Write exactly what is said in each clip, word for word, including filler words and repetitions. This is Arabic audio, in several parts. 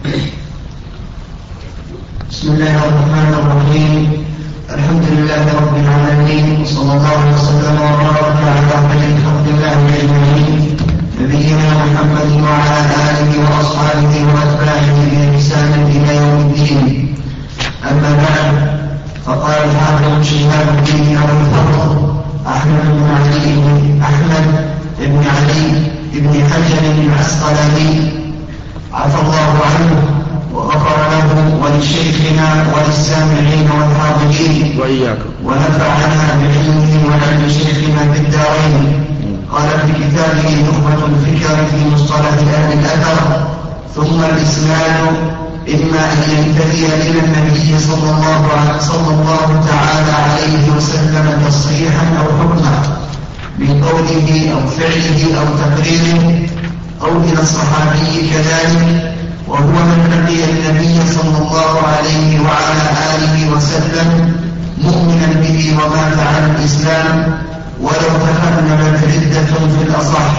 بسم الله الرحمن الرحيم. الحمد لله رب العالمين، صلى الله وسلم وبارك على خير خلق الله اجمعين، نبينا محمد وعلى اله واصحابه واتباعه باحسان الى يوم الدين. اما بعد، فقال الحافظ شهاب الدين ابو الفضل احمد بن علي بن احمد بن علي بن حجر العسقلاني عفى الله عنه وغفر له ولشيخنا وللسامعين والحاضرين وإياكم، ونفعنا بعلمه وعلم شيخنا بالدارين. قال في كتابه نخبة الفكر في مصطلح أهل الأثر: ثم الإسناد إما أن ينتهي إلى النبي صلى الله عليه صلى الله تعالى عليه وسلم تصريحا أو حكما من قوله أو فعله أو تقريره، أو إلى الصحابي كذلك، وهو من لقي النبي صلى الله عليه وعلى آله وسلم مؤمنا به ومات على الإسلام ولو تخللت ردة في الأصح،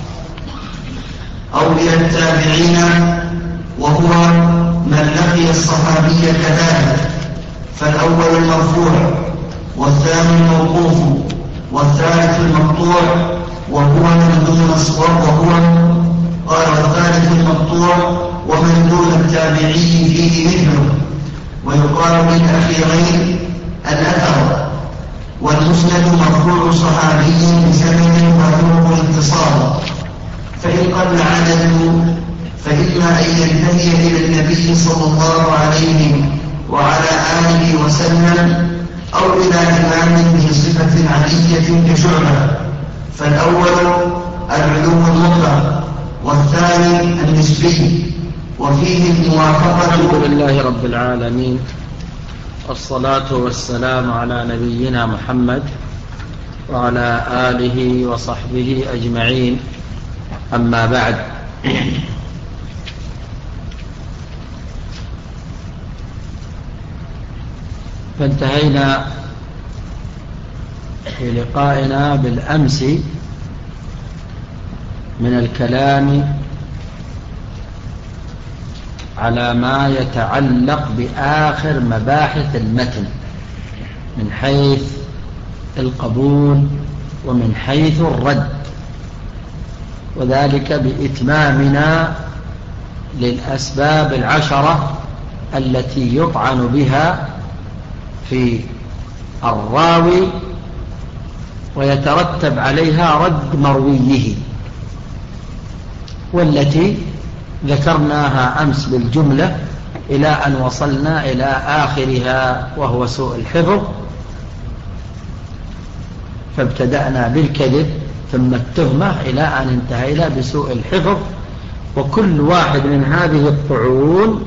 أو إلى التابعين، وهو من لقي الصحابي كذلك، فالأول المرفوع والثاني الموقوف والثالث المقطوع وهو من دون وهو قال والثالث المقطوع ومن دون التابعي فيه مثله. ويقال للأخيرين الأثر، والمسند مرفوع صحابي بسند وثوق الاتصال، فإن قل عدده فإما أن ينتهي إلى النبي صلى الله عليه وعلى آله وسلم، أو إلى إمام بصفة علية كشعبة، فالأول العلو المطلق والثاني النسبي، وفيه الموافقة. الحمد لله رب العالمين، والصلاة والسلام على نبينا محمد وعلى آله وصحبه أجمعين. أما بعد، فانتهينا في لقائنا بالأمس من الكلام على ما يتعلق بآخر مباحث المتن من حيث القبول ومن حيث الرد، وذلك بإتمامنا للأسباب العشرة التي يطعن بها في الراوي ويترتب عليها رد مرويه، والتي ذكرناها أمس بالجملة إلى أن وصلنا إلى آخرها، وهو سوء الحفظ. فابتدأنا بالكذب ثم التهمة إلى أن انتهينا بسوء الحفظ، وكل واحد من هذه الطعون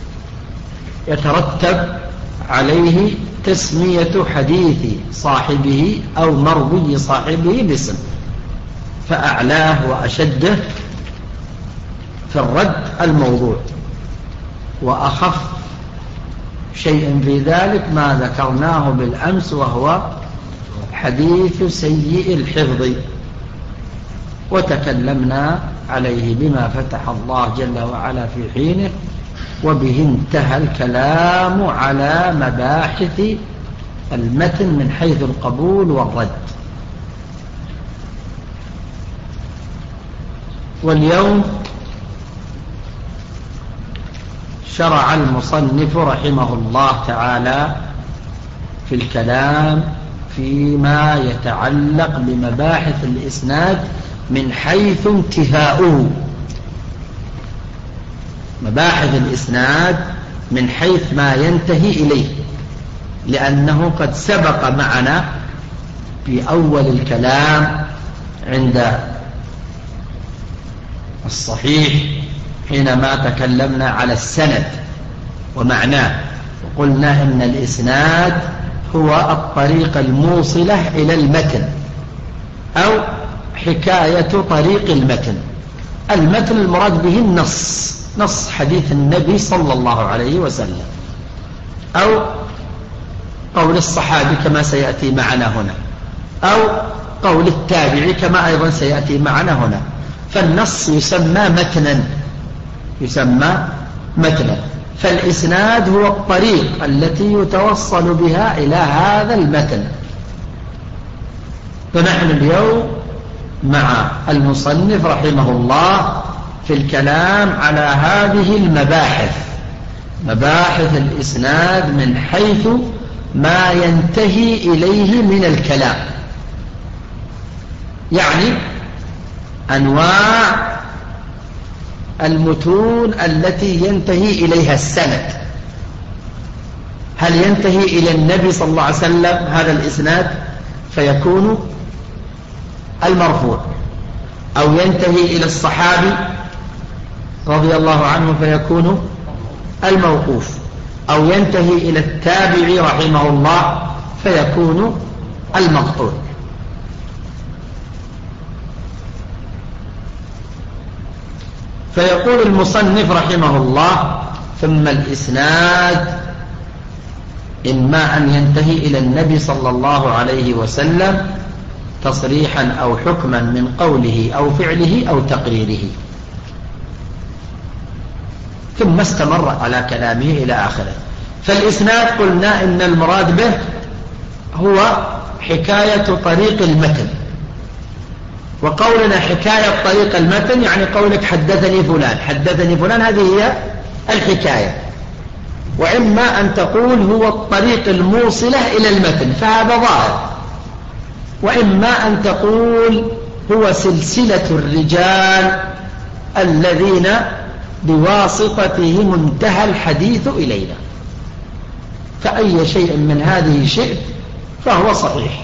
يترتب عليه تسمية حديث صاحبه أو مروي صاحبه باسم، فأعلاه وأشده في الرد الموضوع، وأخف شيء في ذلك ما ذكرناه بالأمس، وهو حديث سيء الحفظ، وتكلمنا عليه بما فتح الله جل وعلا في حينه، وبه انتهى الكلام على مباحث المتن من حيث القبول والرد. واليوم شرع المصنف رحمه الله تعالى في الكلام فيما يتعلق بمباحث الإسناد من حيث انتهاؤه، مباحث الإسناد من حيث ما ينتهي إليه، لأنه قد سبق معنا في أول الكلام عند الصحيح حينما تكلمنا على السند ومعناه، وقلنا إن الإسناد هو الطريق الموصلة إلى المتن أو حكاية طريق المتن. المتن المراد به النص، نص حديث النبي صلى الله عليه وسلم، أو قول الصحابي كما سيأتي معنا هنا، أو قول التابعي كما أيضا سيأتي معنا هنا. فالنص يسمى متنا، يسمى متنا. فالإسناد هو الطريق التي يتوصل بها إلى هذا المتن. فنحن اليوم مع المصنف رحمه الله في الكلام على هذه المباحث، مباحث الإسناد من حيث ما ينتهي إليه من الكلام، يعني أنواع المتون التي ينتهي إليها السند. هل ينتهي إلى النبي صلى الله عليه وسلم هذا الإسناد فيكون المرفوع، أو ينتهي إلى الصحابي رضي الله عنه فيكون الموقوف، أو ينتهي إلى التابعي رحمه الله فيكون المقطوع. فيقول المصنف رحمه الله: ثم الإسناد إما أن ينتهي إلى النبي صلى الله عليه وسلم تصريحا أو حكما من قوله أو فعله أو تقريره. ثم استمر على كلامه إلى آخره. فالإسناد قلنا إن المراد به هو حكاية طريق المتن، وقولنا حكاية طريق المتن يعني قولك حدثني فلان حدثني فلان، هذه هي الحكاية. وإما أن تقول هو الطريق الموصلة إلى المتن فهذا ظاهر، وإما أن تقول هو سلسلة الرجال الذين بواسطته انتهى الحديث إلينا. فأي شيء من هذه شيء فهو صحيح.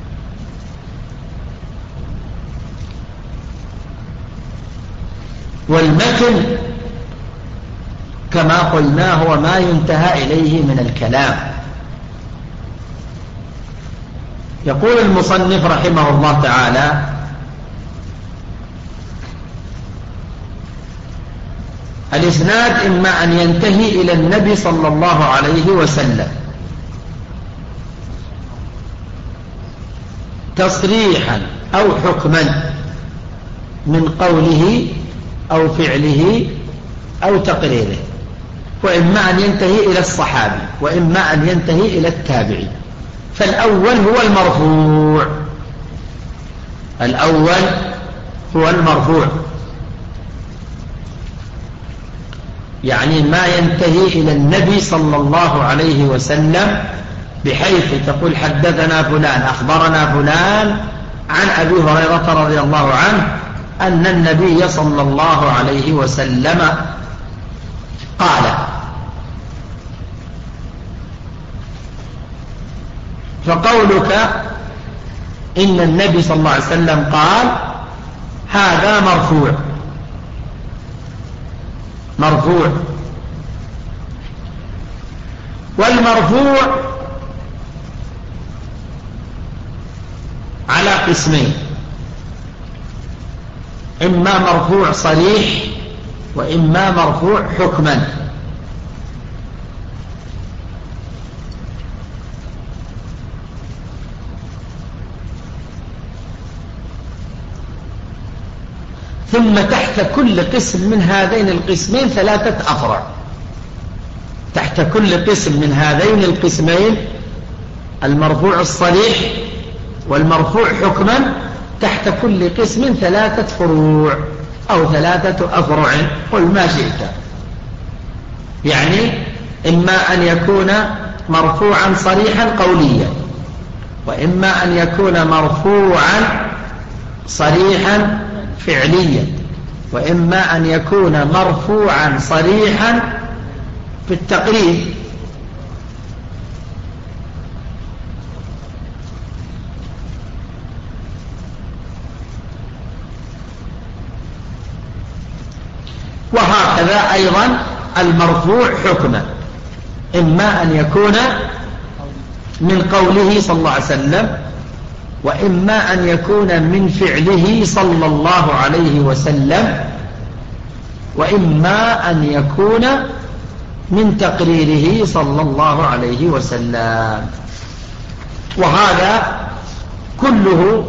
والمتن كما قلنا هو ما ينتهى إليه من الكلام. يقول المصنف رحمه الله تعالى: الإسناد إما أن ينتهي إلى النبي صلى الله عليه وسلم تصريحا أو حكما من قوله أو فعله أو تقريره، وإما أن ينتهي إلى الصحابي، وإما أن ينتهي إلى التابعي. فالأول هو المرفوع، الأول هو المرفوع، يعني ما ينتهي إلى النبي صلى الله عليه وسلم، بحيث تقول حدثنا فلان أخبرنا فلان عن أبي هريرة رضي الله عنه أن النبي صلى الله عليه وسلم قال. فقولك إن النبي صلى الله عليه وسلم قال هذا مرفوع، مرفوع. والمرفوع على قسمين: إما مرفوع صريح، وإما مرفوع حكما. ثم تحت كل قسم من هذين القسمين ثلاثة أفرع. تحت كل قسم من هذين القسمين، المرفوع الصريح والمرفوع حكما، تحت كل قسم ثلاثة فروع أو ثلاثة أفرع، قل ما شئت. يعني إما أن يكون مرفوعا صريحا قوليا، وإما أن يكون مرفوعا صريحا فعليا، وإما أن يكون مرفوعا صريحا في التقرير. وهكذا أيضا المرفوع حكما، إما أن يكون من قوله صلى الله عليه وسلم، وإما أن يكون من فعله صلى الله عليه وسلم، وإما أن يكون من تقريره صلى الله عليه وسلم. وهذا كله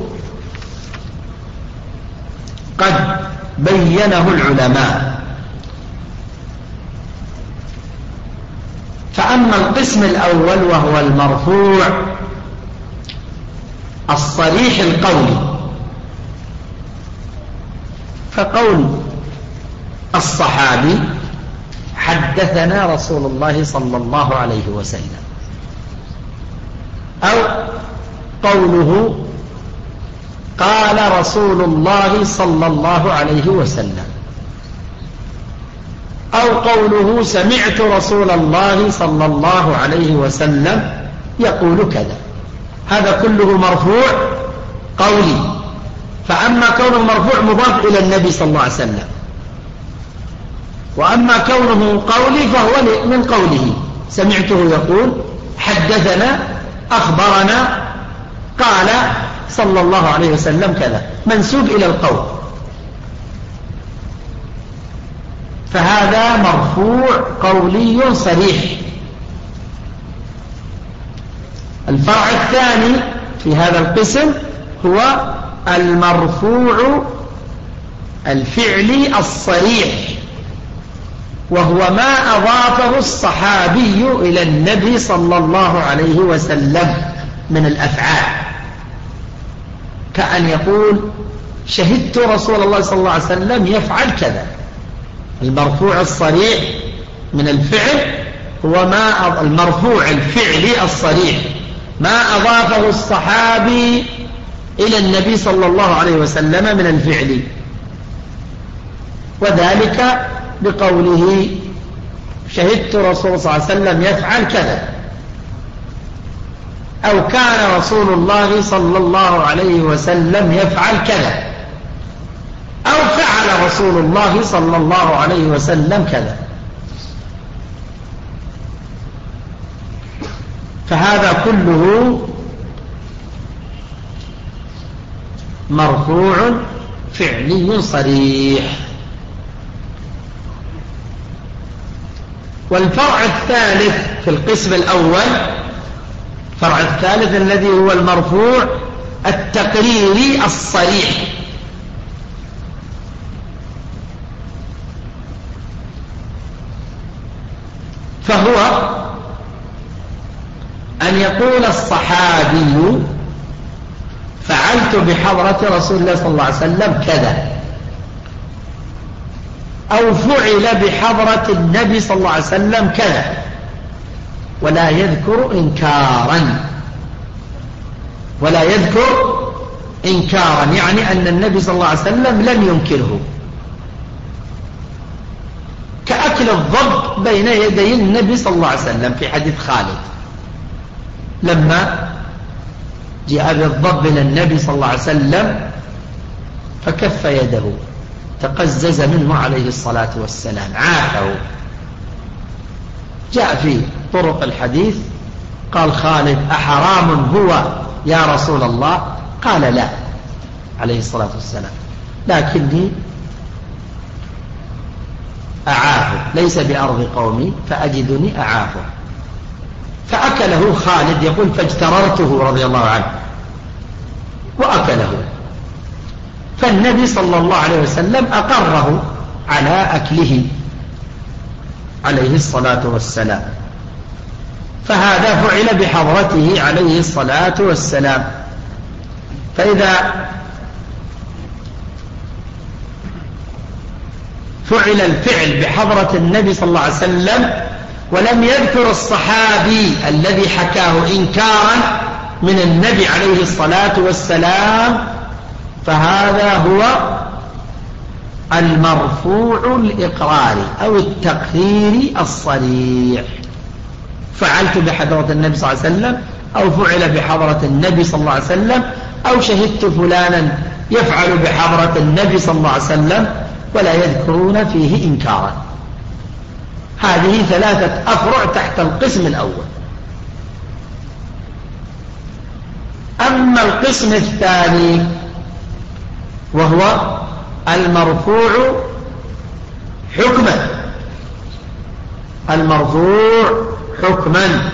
قد بينه العلماء. فأما القسم الأول وهو المرفوع الصريح القولي، فقول الصحابي حدثنا رسول الله صلى الله عليه وسلم، أو قوله قال رسول الله صلى الله عليه وسلم، أو قوله سمعت رسول الله صلى الله عليه وسلم يقول كذا، هذا كله مرفوع قولي. فأما كونه مرفوع مضاف إلى النبي صلى الله عليه وسلم، وأما كونه قولي فهو من قوله، سمعته يقول، حدثنا، أخبرنا، قال صلى الله عليه وسلم كذا، منسوب إلى القول، فهذا مرفوع قولي صريح. الفرع الثاني في هذا القسم هو المرفوع الفعلي الصريح، وهو ما أضافه الصحابي إلى النبي صلى الله عليه وسلم من الأفعال، كأن يقول شهدت رسول الله صلى الله عليه وسلم يفعل كذا. المرفوع الصريح من الفعل هو ما المرفوع الفعلي الصريح، ما أضافه الصحابي إلى النبي صلى الله عليه وسلم من الفعل، وذلك بقوله شهدت رسول صلى الله عليه وسلم يفعل كذا، أو كان رسول الله صلى الله عليه وسلم يفعل كذا، أو فعل رسول الله صلى الله عليه وسلم كذا. فهذا كله مرفوع فعلي صريح. والفرع الثالث في القسم الأول، الفرع الثالث الذي هو المرفوع التقريري الصريح، فهو أن يقول الصحابي فعلت بحضرة رسول الله صلى الله عليه وسلم كذا، أو فعل بحضرة النبي صلى الله عليه وسلم كذا، ولا يذكر إنكارا، ولا يذكر إنكارا يعني أن النبي صلى الله عليه وسلم لم ينكره، كأكل الضب بين يدي النبي صلى الله عليه وسلم في حديث خالد، لما جاء بالضب إلى النبي صلى الله عليه وسلم فكف يده تقزز منه عليه الصلاة والسلام، عافه. جاء في طرق الحديث قال خالد أحرام هو يا رسول الله؟ قال لا عليه الصلاة والسلام، لكني أعافه، ليس بأرض قومي فأجدني أعافه. فأكله خالد، يقول فاجتررته رضي الله عنه وأكله، فالنبي صلى الله عليه وسلم أقره على أكله عليه الصلاة والسلام، فهذا فعل بحضرته عليه الصلاة والسلام. فإذا فعل الفعل بحضرة النبي صلى الله عليه وسلم ولم يذكر الصحابي الذي حكاه إنكارا من النبي عليه الصلاة والسلام، فهذا هو المرفوع الإقراري أو التقريري الصريح. فعلت بحضرة النبي صلى الله عليه وسلم، أو فعل بحضرة النبي صلى الله عليه وسلم، أو شهدت فلانا يفعل بحضرة النبي صلى الله عليه وسلم، ولا يذكرون فيه إنكارا. هذه ثلاثة أفرع تحت القسم الأول. أما القسم الثاني وهو المرفوع حكما، المرفوع حكما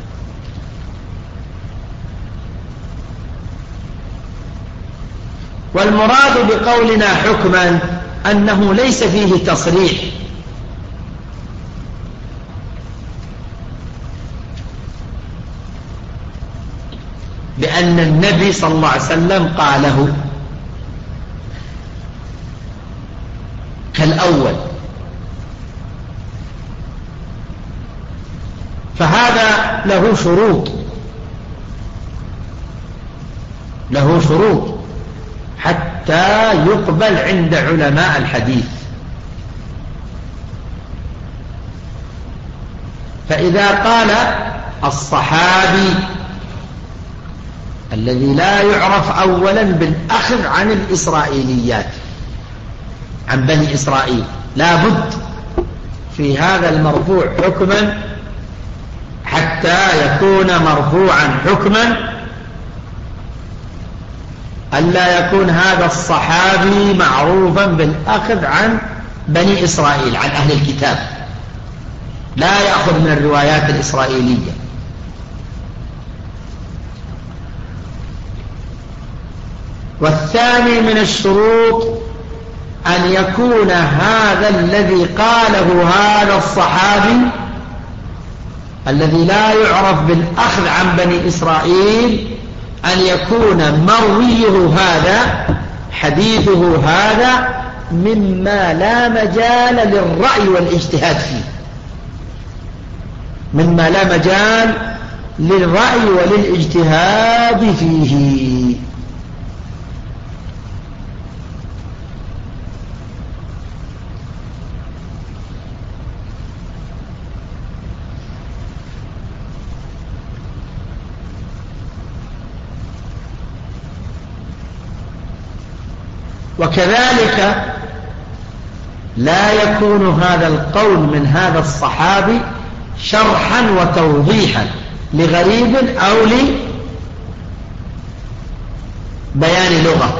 والمراد بقولنا حكما أنه ليس فيه تصريح، بأن النبي صلى الله عليه وسلم قاله كالأول. فهذا له شروط له شروط حتى يقبل عند علماء الحديث. فإذا قال الصحابي الذي لا يعرف أولا بالأخذ عن الإسرائيليات، عن بني إسرائيل، لا بد في هذا المرفوع حكما حتى يكون مرفوعا حكما ألا يكون هذا الصحابي معروفا بالأخذ عن بني إسرائيل، عن أهل الكتاب، لا يأخذ من الروايات الإسرائيلية. والثاني من الشروط أن يكون هذا الذي قاله هذا الصحابي الذي لا يعرف بالأخذ عن بني إسرائيل أن يكون مرويه هذا، حديثه هذا، مما لا مجال للرأي والاجتهاد فيه، مما لا مجال للرأي وللاجتهاد فيه. وكذلك لا يكون هذا القول من هذا الصحابي شرحا وتوضيحا لغريب أو لبيان لغة،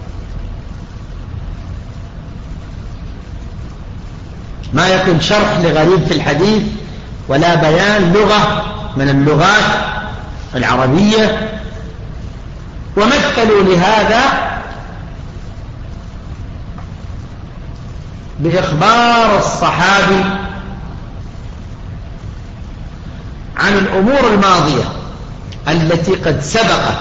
ما يكون شرح لغريب في الحديث ولا بيان لغة من اللغات العربية. ومثلوا لهذا بإخبار الصحابي عن الأمور الماضية التي قد سبقت،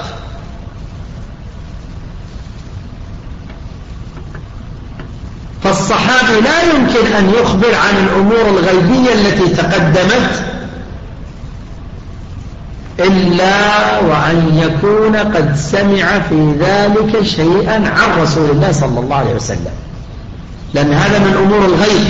فالصحابي لا يمكن أن يخبر عن الأمور الغيبية التي تقدمت إلا وأن يكون قد سمع في ذلك شيئا عن رسول الله صلى الله عليه وسلم، لأن هذا من أمور الغيب.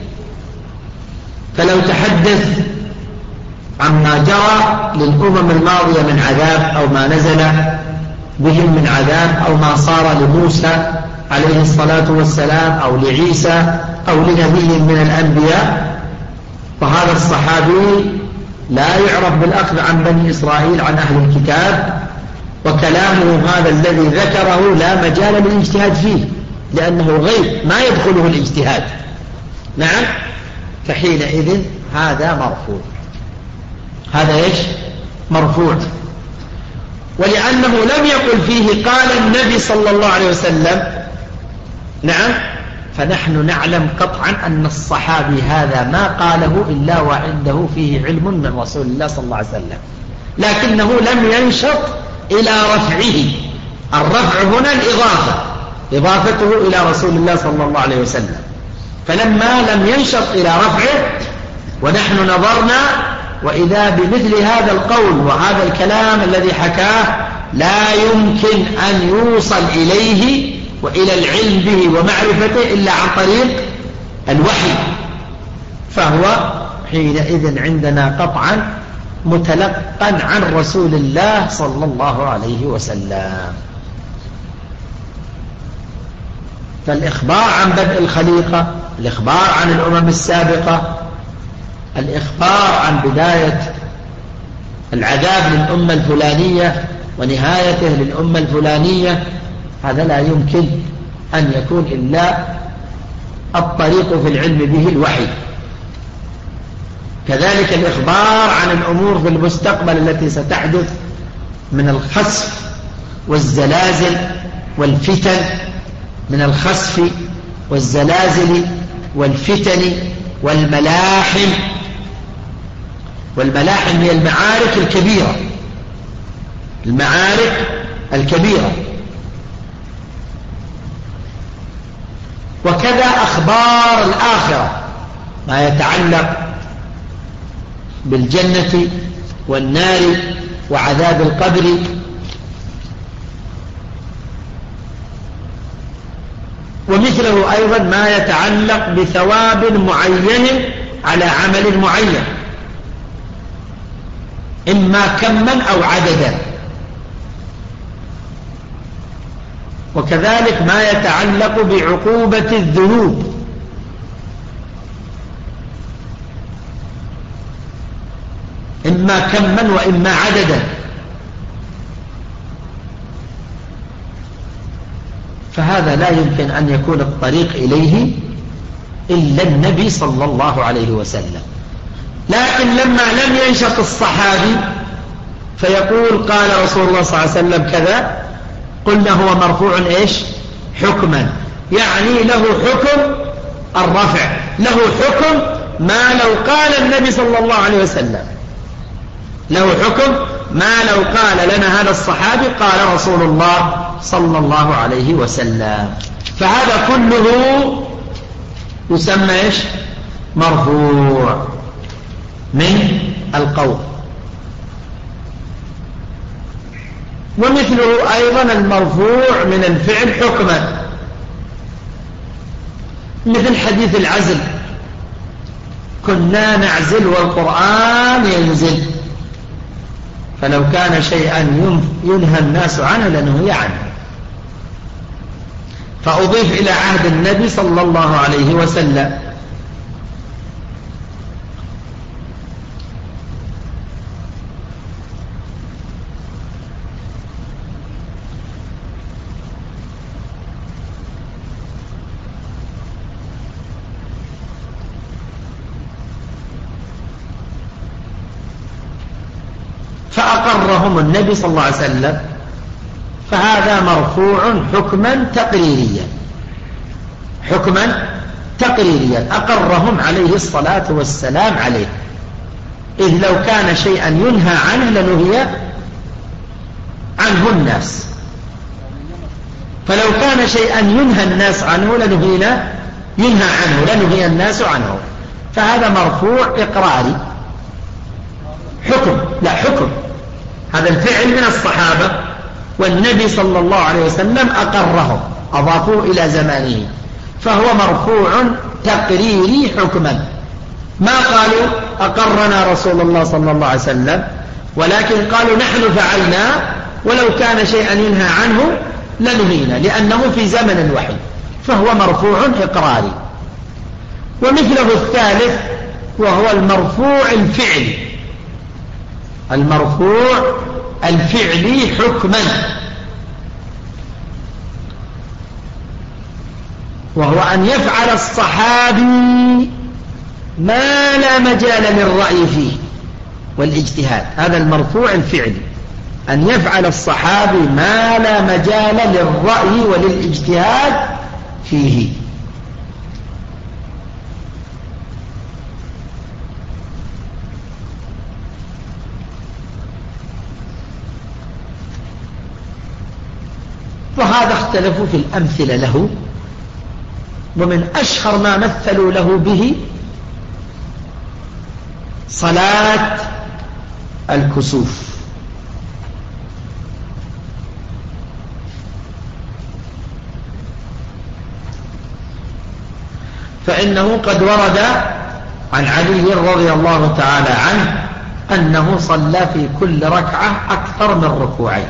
فلو تحدث عما جرى للأمم الماضية من عذاب أو ما نزل بهم من عذاب أو ما صار لموسى عليه الصلاة والسلام أو لعيسى أو لنبي من الأنبياء، فهذا الصحابي لا يعرف بالأخذ عن بني إسرائيل عن أهل الكتاب، وكلامه هذا الذي ذكره لا مجال للاجتهاد فيه لأنه غيب ما يدخله الاجتهاد. نعم، فحينئذ هذا مرفوع، هذا ايش؟ مرفوع. ولأنه لم يقل فيه قال النبي صلى الله عليه وسلم، نعم، فنحن نعلم قطعا أن الصحابي هذا ما قاله إلا وعنده فيه علم من رسول الله صلى الله عليه وسلم، لكنه لم ينشط إلى رفعه. الرفع هنا الإضافة، إضافته إلى رسول الله صلى الله عليه وسلم. فلما لم ينشط إلى رفعه ونحن نظرنا وإذا بمثل هذا القول وهذا الكلام الذي حكاه لا يمكن أن يوصل إليه وإلى العلم به ومعرفته إلا عن طريق الوحي، فهو حينئذ عندنا قطعا متلقا عن رسول الله صلى الله عليه وسلم. فالإخبار عن بدء الخليقة، الإخبار عن الأمم السابقة، الإخبار عن بداية العذاب للأمة الفلانية ونهايته للأمة الفلانية، هذا لا يمكن أن يكون إلا الطريق في العلم به الوحي. كذلك الإخبار عن الأمور في المستقبل التي ستحدث من الخسف والزلازل والفتن، من الخسف والزلازل والفتن والملاحم. والملاحم هي المعارك الكبيرة المعارك الكبيرة. وكذا أخبار الآخرة ما يتعلق بالجنة والنار وعذاب القبر. ومثله أيضا ما يتعلق بثواب معين على عمل معين، إما كما أو عددا. وكذلك ما يتعلق بعقوبة الذنوب، إما كما وإما عددا. فهذا لا يمكن أن يكون الطريق إليه إلا النبي صلى الله عليه وسلم. لكن لما لم ينشط الصحابي فيقول قال رسول الله صلى الله عليه وسلم كذا، قلنا هو مرفوع إيش؟ حكما، يعني له حكم الرفع، له حكم ما لو قال النبي صلى الله عليه وسلم، له حكم ما لو قال لنا هذا الصحابي قال رسول الله صلى الله عليه وسلم. فهذا كله يسمى إيش؟ مرفوع من القول. ومثله أيضا المرفوع من الفعل حكما، مثل حديث العزل، كنا نعزل والقرآن ينزل، فلو كان شيئا ينهى الناس عنه لنهي عنه، فأضيف إلى عهد النبي صلى الله عليه وسلم. فأقرهم النبي صلى الله عليه وسلم، فهذا مرفوع حكما تقريريا، حكما تقريريا أقرهم عليه الصلاة والسلام عليه. إذ لو كان شيئا ينهى عنه لنهي عنه الناس، فلو كان شيئا ينهى الناس عنه لنهينا ينهى عنه لنهي الناس عنه. فهذا مرفوع إقراري، حكم لا حكم، هذا الفعل من الصحابة والنبي صلى الله عليه وسلم أقرهم، أضافوه إلى زمانه، فهو مرفوع تقريري حكما. ما قالوا أقرنا رسول الله صلى الله عليه وسلم، ولكن قالوا نحن فعلنا، ولو كان شيئا ينهى عنه لنهينا، لأنه في زمن الوحي، فهو مرفوع إقراري. ومثله الثالث وهو المرفوع الفعلي، المرفوع الفعلي حكما، وهو أن يفعل الصحابي ما لا مجال للرأي فيه والاجتهاد. هذا المرفوع الفعلي، أن يفعل الصحابي ما لا مجال للرأي وللاجتهاد فيه. وهذا اختلفوا في الأمثلة له، ومن أشهر ما مثلوا له به صلاة الكسوف. فإنه قد ورد عن علي رضي الله تعالى عنه أنه صلى في كل ركعة أكثر من ركوعين.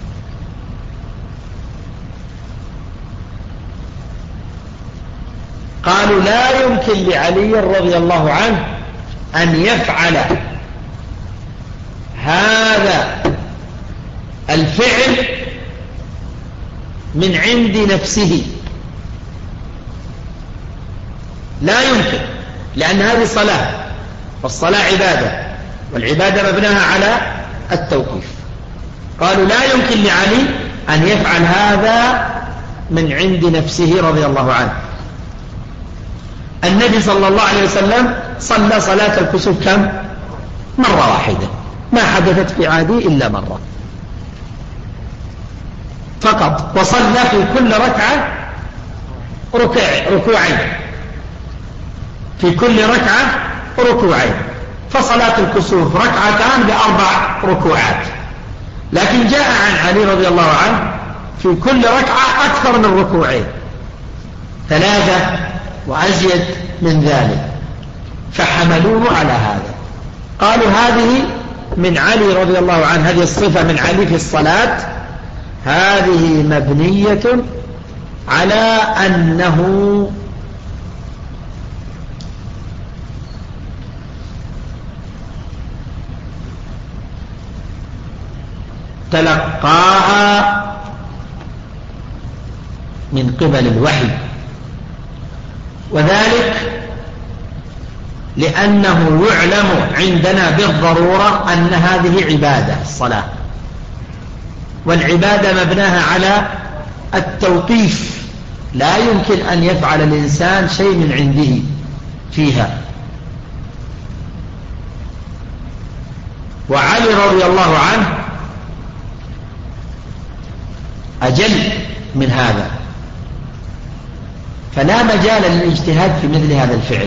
قالوا لا يمكن لعلي رضي الله عنه أن يفعل هذا الفعل من عند نفسه، لا يمكن، لأن هذه صلاة، والصلاة عبادة، والعبادة مبناها على التوقيف. قالوا لا يمكن لعلي أن يفعل هذا من عند نفسه رضي الله عنه. النبي صلى الله عليه وسلم صلى صلاة الكسوف كم؟ مرة واحدة، ما حدثت في عهده إلا مرة. فقط، وصلى في كل ركعة ركوع ركوعين في كل ركعة ركوعين، فصلاة الكسوف ركعتان بأربع ركوعات. لكن جاء عن علي رضي الله عنه في كل ركعة أكثر من ركوعين، ثلاثة وأزيد من ذلك، فحملوه على هذا. قالوا هذه من علي رضي الله عنه، هذه الصفة من علي في الصلاة، هذه مبنية على أنه تلقاها من قبل الوحي، وذلك لأنه يعلم عندنا بالضرورة أن هذه عبادة الصلاة، والعبادة مبناها على التوقيف، لا يمكن أن يفعل الإنسان شيء من عنده فيها. وعلي رضي الله عنه أجل من هذا، فلا مجال للاجتهاد في مثل هذا الفعل،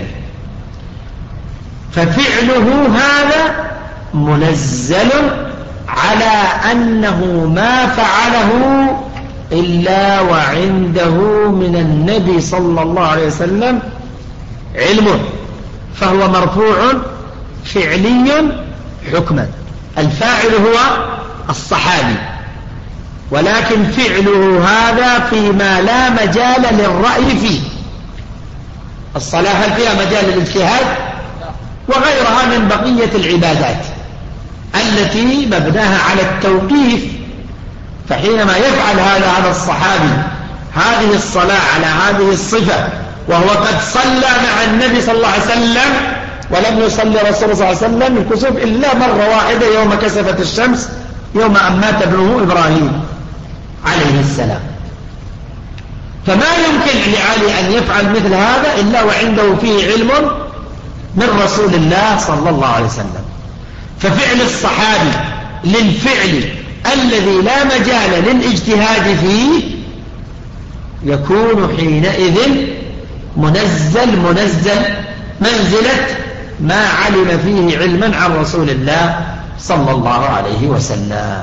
ففعله هذا منزل على أنه ما فعله إلا وعنده من النبي صلى الله عليه وسلم علمه، فهو مرفوع فعلي حكما. الفاعل هو الصحابي، ولكن فعله هذا فيما لا مجال للرأي فيه. الصلاة هل فيها مجال للاجتهاد؟ وغيرها من بقية العبادات التي مبناها على التوقيف. فحينما يفعل هذا هذا الصحابي هذه الصلاة على هذه الصفة، وهو قد صلى مع النبي صلى الله عليه وسلم، ولم يصلي رسول الله صلى الله عليه وسلم الكسوف إلا مرة واحدة يوم كسفت الشمس، يوم أن مات ابنه إبراهيم عليه السلام. فما يمكن لعلي أن يفعل مثل هذا إلا وعنده فيه علم من رسول الله صلى الله عليه وسلم. ففعل الصحابي للفعل الذي لا مجال للاجتهاد فيه يكون حينئذ منزل منزل منزلة ما علم فيه علما عن رسول الله صلى الله عليه وسلم.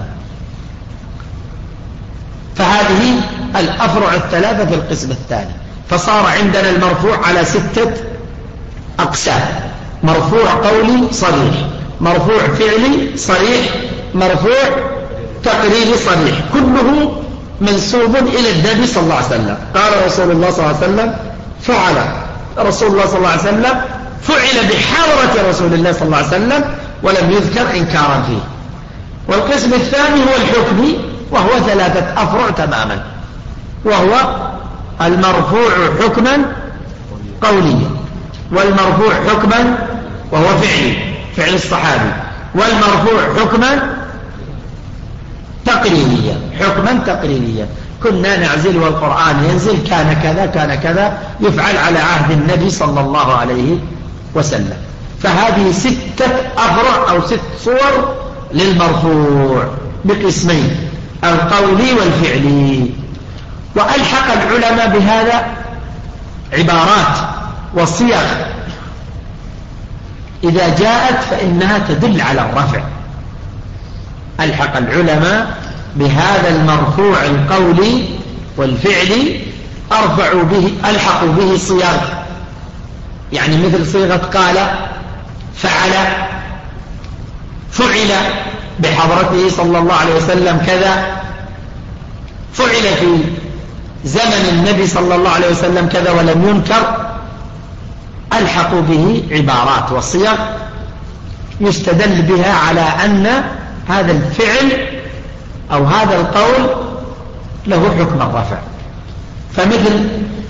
فهذه الأفرع الثلاثة في القسم الثاني. فصار عندنا المرفوع على ستة أقسام: مرفوع قولي صريح، مرفوع فعلي صريح، مرفوع تقريري صريح، كله منسوب إلى النبي صلى الله عليه وسلم. قال رسول الله صلى الله عليه وسلم، فعل رسول الله صلى الله عليه وسلم، فعل بحضرة رسول الله صلى الله عليه وسلم، ولم يذكر إنكارا فيه. والقسم الثاني هو الحكمي، وهو ثلاثة أفرع تماما، وهو المرفوع حكما قوليا، والمرفوع حكما وهو فعلي فعل الصحابي، والمرفوع حكما تقريريا حكما تقريريا. كنا نعزل والقرآن ينزل، كان كذا كان كذا، يفعل على عهد النبي صلى الله عليه وسلم. فهذه ستة أفرع أو ست صور للمرفوع بقسمين: القولي والفعلي. وألحق العلماء بهذا عبارات وصيغ إذا جاءت فإنها تدل على الرفع. ألحق العلماء بهذا المرفوع القولي والفعلي، أرفعوا به ألحقوا به صيغ، يعني مثل صيغة قال، فعل، فعل بحضرته صلى الله عليه وسلم كذا، فعل في زمن النبي صلى الله عليه وسلم كذا ولم ينكر. ألحقوا به عبارات وصيغ يستدل بها على أن هذا الفعل أو هذا القول له حكم الرفع. فمثل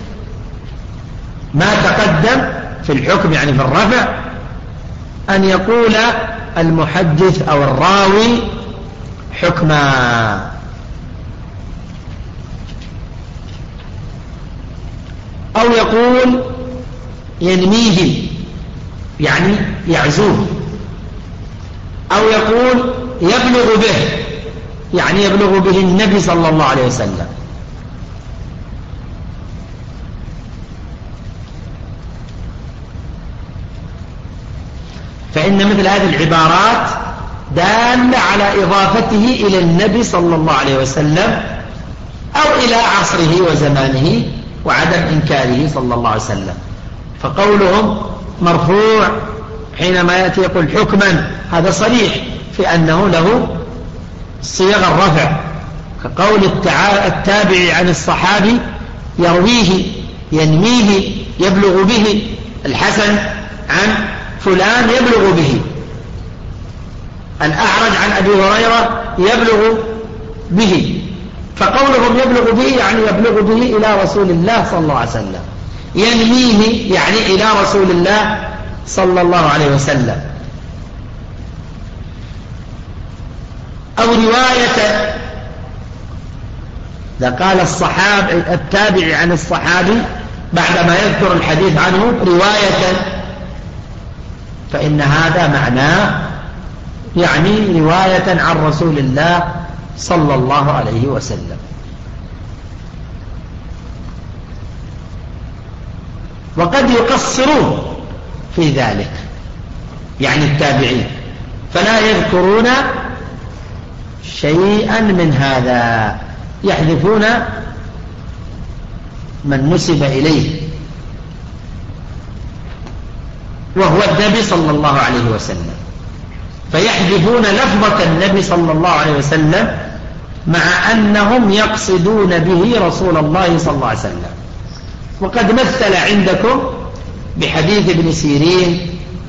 ما تقدم في الحكم يعني في الرفع، أن يقول المحدث أو الراوي حكما، أو يقول ينميه يعني يعزوه، أو يقول يبلغ به يعني يبلغ به النبي صلى الله عليه وسلم. فإن مثل هذه العبارات دالة على إضافته إلى النبي صلى الله عليه وسلم أو إلى عصره وزمانه وعدم إنكاره صلى الله عليه وسلم. فقولهم مرفوع حينما يأتي يقول حكما هذا صريح في أنه له صيغ الرفع، كقول التابع عن الصحابي يرويه ينميه يبلغ به، الحسن عن فلان يبلغ به، الأعرج عن أبي هريرة يبلغ به. فقولهم يبلغ به يعني يبلغ به إلى رسول الله صلى الله عليه وسلم، ينميه يعني إلى رسول الله صلى الله عليه وسلم. أو رواية، إذا قال الصحابي التابع عن الصحابي بعدما يذكر الحديث عنه رواية فإن هذا معناه يعني رواية عن رسول الله صلى الله عليه وسلم. وقد يقصرون في ذلك يعني التابعين، فلا يذكرون شيئا من هذا، يحذفون من نسب إليه وهو النبي صلى الله عليه وسلم، فيحذفون لفظة النبي صلى الله عليه وسلم مع أنهم يقصدون به رسول الله صلى الله عليه وسلم. وقد مثل عندكم بحديث ابن سيرين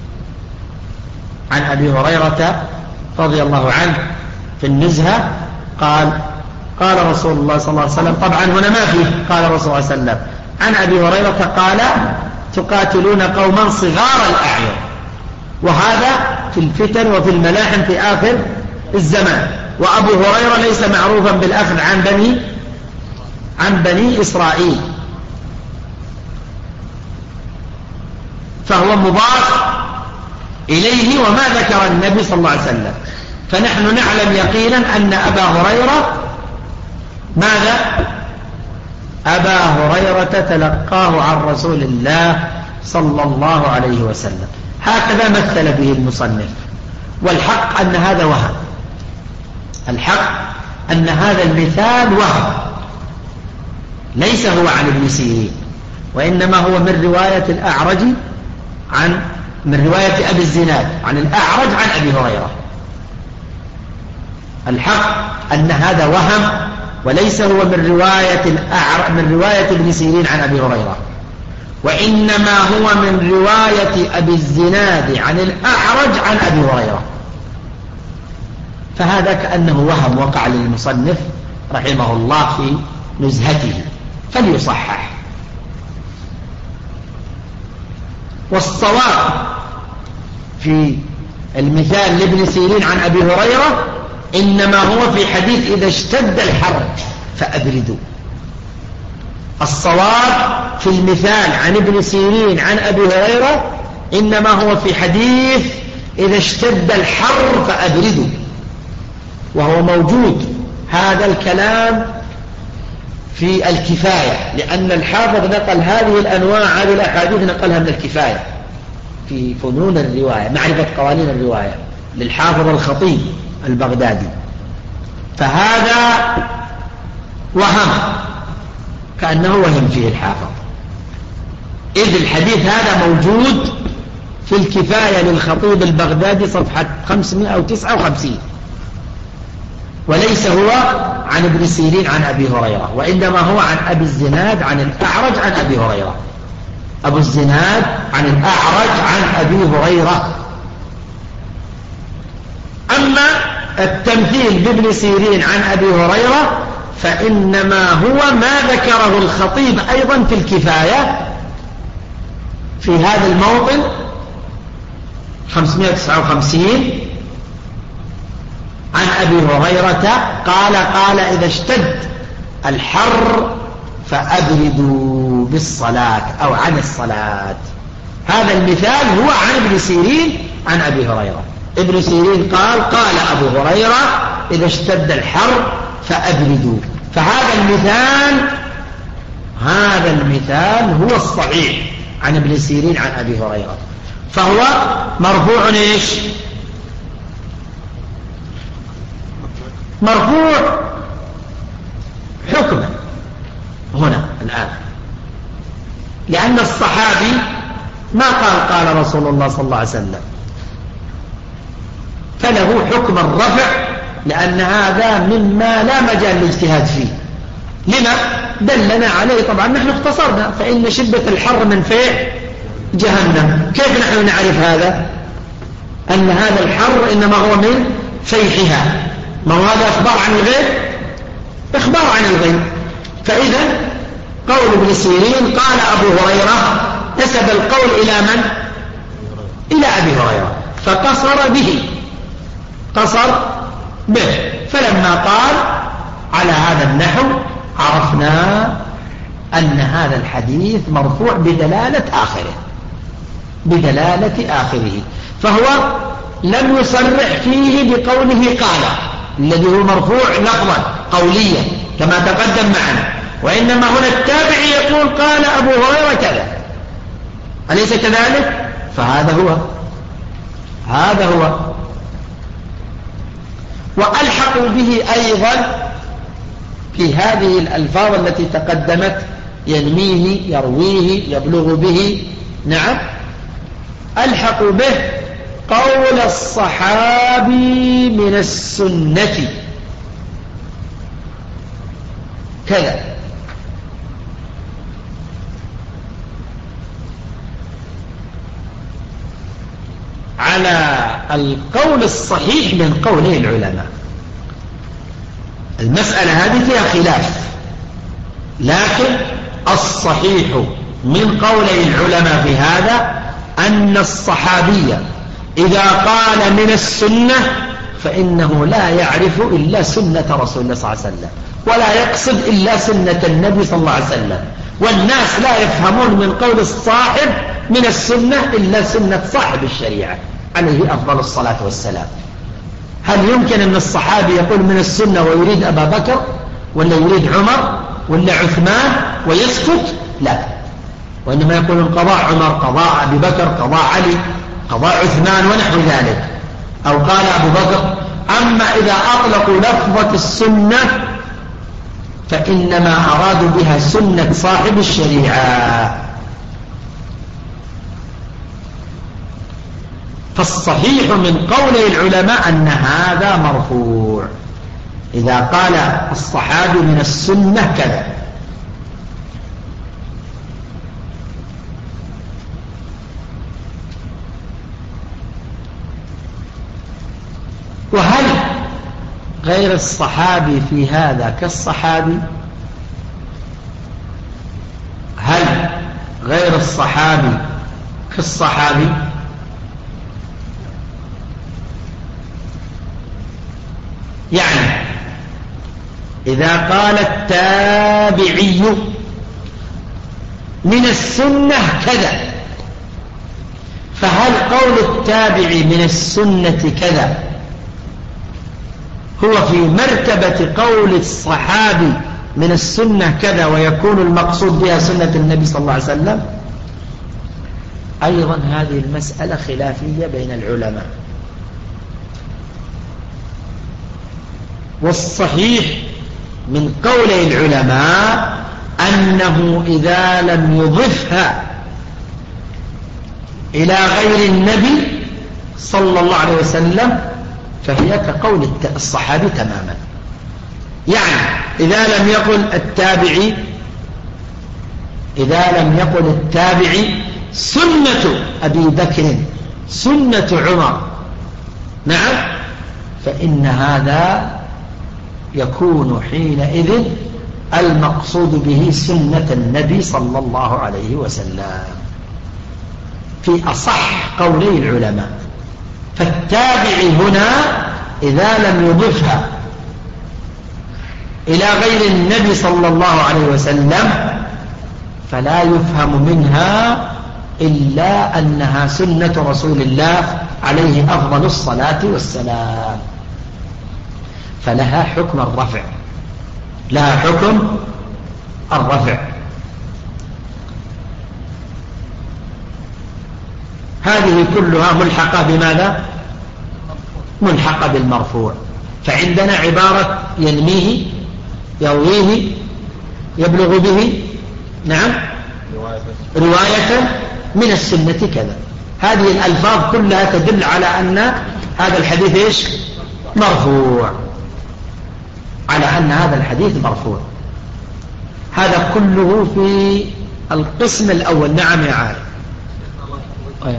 عن أبي هريرة رضي الله عنه في النزهة قال قال رسول الله صلى الله عليه وسلم، طبعا هنا ما فيه قال رسول الله صلى الله عليه وسلم، عن أبي هريرة قال تقاتلون قوما صغار الأعين، وهذا في الفتن وفي الملاحم في آخر الزمان. وأبو هريرة ليس معروفا بالأخذ عن بني عن بني إسرائيل، فهو مضاف إليه وما ذكر النبي صلى الله عليه وسلم. فنحن نعلم يقينا أن أبا هريرة ماذا؟ أبا هريرة تلقاه عن رسول الله صلى الله عليه وسلم. هكذا مثل به المصنف، والحق أن هذا وهم، الحق أن هذا المثال وهم، ليس هو عن ابن سيرين، وإنما هو من رواية الأعرج عن من رواية أبي الزناد عن الأعرج عن أبي هريرة. الحق أن هذا وهم وليس هو من رواية الأعرج من رواية ابن سيرين عن أبي هريرة، وإنما هو من رواية أبي الزناد عن الأعرج عن أبي هريرة. فهذا كأنه وهم وقع للمصنف رحمه الله في نزهته، فليصحح. والصواب في المثال لابن سيرين عن أبي هريرة إنما هو في حديث إذا اشتد الحر فأبردوا. الصواب في المثال عن ابن سيرين عن أبي هريرة إنما هو في حديث إذا اشتد الحر فأبردوا، وهو موجود هذا الكلام في الكفاية، لأن الحافظ نقل هذه الأنواع هذه الأحاديث نقلها من الكفاية في فنون الرواية، معرفة قوانين الرواية للحافظ الخطيب البغدادي. فهذا وهم كأنه وهم فيه الحافظ، إذ الحديث هذا موجود في الكفاية للخطيب البغدادي صفحة خمسمائة وتسعة وخمسين، وليس هو عن ابن سيرين عن أبي هريرة، وإنما هو عن أبي الزناد عن الأعرج عن أبي هريرة. أبو الزناد عن الأعرج عن أبي هريرة. أما التمثيل بابن سيرين عن أبي هريرة فإنما هو ما ذكره الخطيب أيضا في الكفاية في هذا الموطن خمسمائة وتسعة وخمسين عن أبي هريرة قال قال إذا اشتد الحر فأبردوا بالصلاة أو عن الصلاة. هذا المثال هو عن ابن سيرين عن أبي هريرة. ابن سيرين قال قال أبو هريرة إذا اشتد الحر فأبردوا. فهذا المثال هذا المثال هو الصحيح عن ابن سيرين عن أبي هريرة، فهو مرفوع إيش؟ مرفوع حكما هنا الآن، لأن الصحابي ما قال قال رسول الله صلى الله عليه وسلم، فله حكم الرفع، لأن هذا مما لا مجال للاجتهاد فيه. لما؟ دلنا عليه طبعا، نحن اختصرنا، فإن شدة الحر من فيح جهنم. كيف نحن نعرف هذا؟ أن هذا الحر إنما هو من فيحها، ما هو هذا إخبار عن الغيب؟ إخبار عن الغيب. فإذا قول ابن سيرين قال أبو هريرة نسب القول إلى من؟ إلى أبي هريرة، فقصر به، قصر به. فلما قال على هذا النحو عرفنا أن هذا الحديث مرفوع بدلالة آخره، بدلالة آخره. فهو لم يصرح فيه بقوله قال، الذي هو مرفوع لفظا قوليا كما تقدم معنا، وإنما هنا التابعي يقول قال أبو هريرة كذا، أليس كذلك؟ فهذا هو هذا هو وألحقوا به أيضا في هذه الألفاظ التي تقدمت: ينميه، يرويه، يبلغ به. نعم، ألحقوا به قول الصحابي من السنة كذا. على القول الصحيح من قولي العلماء. المسألة هذه فيها خلاف، لكن الصحيح من قولي العلماء في هذا أن الصحابي إذا قال من السنة فإنه لا يعرف إلا سنة رسول الله صلى الله عليه وسلم، ولا يقصد إلا سنة النبي صلى الله عليه وسلم. والناس لا يفهمون من قول الصاحب من السنة إلا سنة صاحب الشريعة عليه أفضل الصلاة والسلام. هل يمكن أن الصحابي يقول من السنة ويريد أبا بكر ولا يريد عمر ولا عثمان ويسكت؟ لا، وإنما يقول قضاء عمر، قضاء أبي بكر، قضاء علي، قضاء عثمان ونحو ذلك، أو قال أبو بكر. أما إذا أطلقوا لفظة السنة فإنما أرادوا بها سنة صاحب الشريعة. فالصحيح من قول العلماء أن هذا مرفوع إذا قال الصحابي من السنة كذا. وهل غير الصحابي في هذا كالصحابي؟ هل غير الصحابي كالصحابي؟ يعني إذا قال التابعي من السنة كذا، فهل قول التابعي من السنة كذا هو في مرتبة قول الصحابي من السنة كذا ويكون المقصود بها سنة النبي صلى الله عليه وسلم؟ أيضا هذه المسألة خلافية بين العلماء. والصحيح من قول العلماء أنه إذا لم يضفها إلى غير النبي صلى الله عليه وسلم فهي كقول الصحابي تماما. يعني إذا لم يقل التابعي إذا لم يقل التابعي سنة أبي بكر، سنة عمر، نعم، فإن هذا يكون حينئذ المقصود به سنة النبي صلى الله عليه وسلم في أصح قولي العلماء. فالتابعي هنا إذا لم يضفها إلى غير النبي صلى الله عليه وسلم فلا يفهم منها إلا أنها سنة رسول الله عليه أفضل الصلاة والسلام. فلها حكم الرفع، لها حكم الرفع. هذه كلها ملحقة بماذا؟ ملحقة بالمرفوع. فعندنا عبارة ينميه، يرويه، يبلغ به، نعم، رواية من السنة كذا. هذه الألفاظ كلها تدل على أن هذا الحديث إيش؟ مرفوع، على أن هذا الحديث مرفوع. هذا كله في القسم الأول. نعم يا عارف. أيه.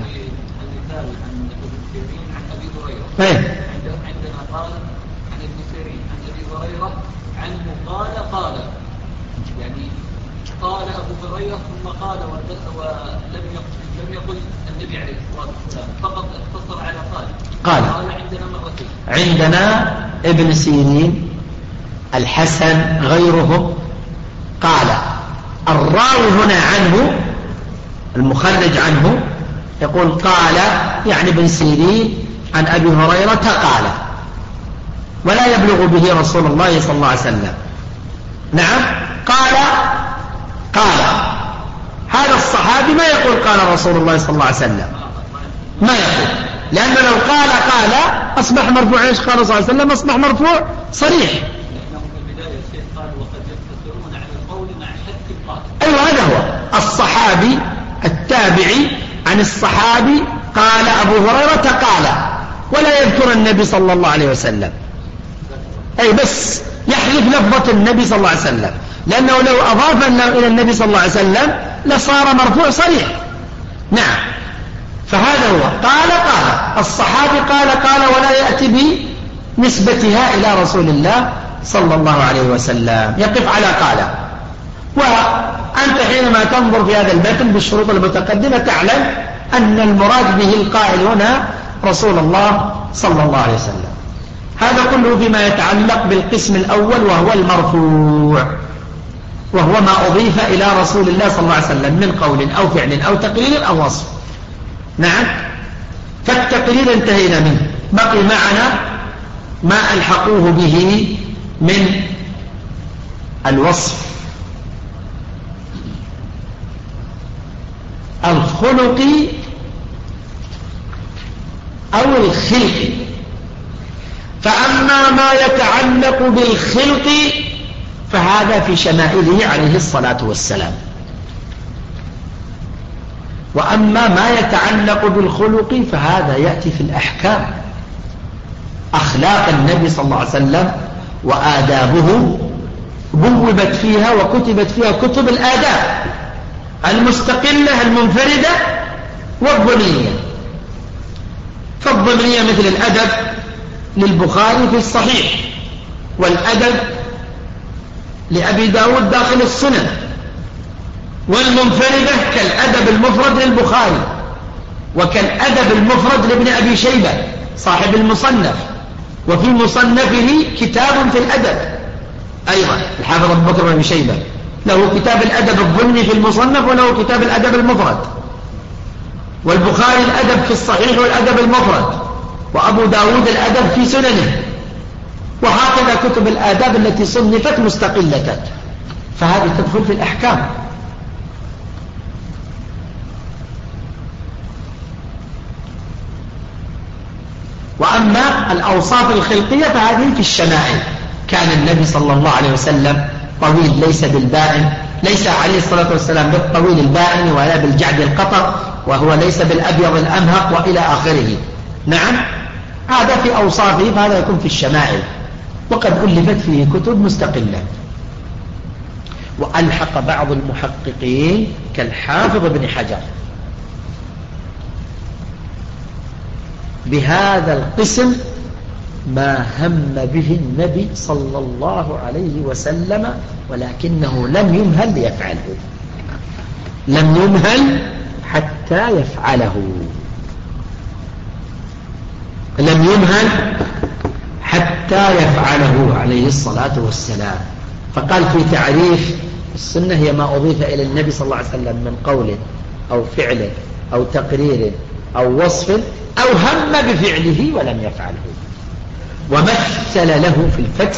أيه. عندنا قال عن ابن سيرين عن ابي هريره عنه قال قال يعني قال ابو هريره ثم قال ولم لم يقل النبي عليه الصلاه والسلام، فقط اختصر على قال. قال. قال عندنا مرتين. عندنا ابن سيرين، الحسن، غيرهم قال. الراوي هنا عنه، المخرج عنه، يقول قال يعني ابن سيرين عن أبي هريرة قال، ولا يبلغ به رسول الله صلى الله عليه وسلم. نعم، قال قال هذا الصحابي ما يقول قال رسول الله صلى الله عليه وسلم، ما يقول، لأنه لو قال قال أصبح مرفوع. إيش قال صلى الله عليه وسلم؟ أصبح مرفوع صريح. أيوة، هذا هو الصحابي التابعي عن الصحابي قال أبو هريرة قال، ولا يذكر النبي صلى الله عليه وسلم، أي بس يحذف لفظة النبي صلى الله عليه وسلم، لأنه لو أضاف إلى النبي صلى الله عليه وسلم لصار مرفوع صريح. نعم، فهذا هو قال قال الصحابي قال قال ولا يأتي بنسبتها إلى رسول الله صلى الله عليه وسلم، يقف على قال. وأنت حينما تنظر في هذا المتن بالشروط المتقدمة تعلم أن المراد به القائل هنا رسول الله صلى الله عليه وسلم. هذا كله فيما يتعلق بالقسم الأول وهو المرفوع، وهو ما أضيف إلى رسول الله صلى الله عليه وسلم من قول أو فعل أو تقرير أو وصف. نعم، فالتقرير انتهينا منه، بقي معنا ما ألحقوه به من الوصف الخلقي أو الخلقي. فأما ما يتعلق بالخلق فهذا في شمائله عليه الصلاة والسلام، وأما ما يتعلق بالخلق فهذا يأتي في الأحكام، أخلاق النبي صلى الله عليه وسلم وآدابه بوبت فيها وكتبت فيها كتب الآداب المستقلة المنفردة والضمنية. فالضمنية مثل الأدب للبخاري في الصحيح، والأدب لأبي داود داخل السنن، والمنفردة كالأدب المفرد للبخاري، وكالأدب المفرد لابن أبي شيبة صاحب المصنف، وفي مصنفه كتاب في الأدب أيضا الحافظ أبو بكر بن أبي شيبة له كتاب الأدب الضمني في المصنف، وله كتاب الأدب المفرد، والبخاري الأدب في الصحيح والأدب المفرد، وأبو داود الأدب في سننه، وهكذا كتب الآداب التي صنفت مستقلة، فهذه تدخل في الأحكام. وأما الأوصاف الخلقية فهذه في الشمائل. كان النبي صلى الله عليه وسلم طويل ليس بالبائن، ليس عليه الصلاة والسلام بالطويل البائن ولا بالجعد القطر، وهو ليس بالأبيض الأمهق وإلى آخره. نعم، هذا في أوصافه، فهذا يكون في الشمائل، وقد ألفت فيه كتب مستقلة. وألحق بعض المحققين كالحافظ ابن حجر بهذا القسم ما هم به النبي صلى الله عليه وسلم، ولكنه لم يمهل ليفعله، لم يمهل حتى يفعله، لم يمهل حتى يفعله عليه الصلاة والسلام. فقال في تعريف السنة هي ما أضيف إلى النبي صلى الله عليه وسلم من قول أو فعل أو تقرير أو وصف أو هم بفعله ولم يفعله. ومثل له في الفتح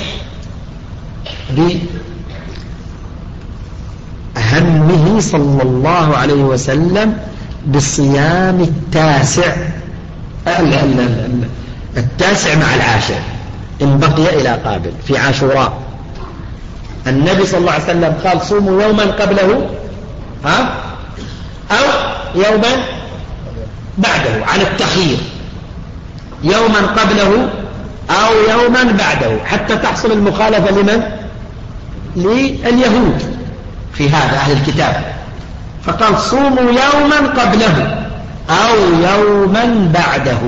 بهمه صلى الله عليه وسلم بصيام التاسع التاسع مع العاشر إن بقي إلى قابل في عاشوراء. النبي صلى الله عليه وسلم قال صوموا يوما قبله ها أو يوما بعده على التخيير، يوما قبله أو يوما بعده حتى تحصل المخالفة لمن؟ لليهود في هذا أهل الكتاب، فقال صوموا يوما قبله أو يوما بعده.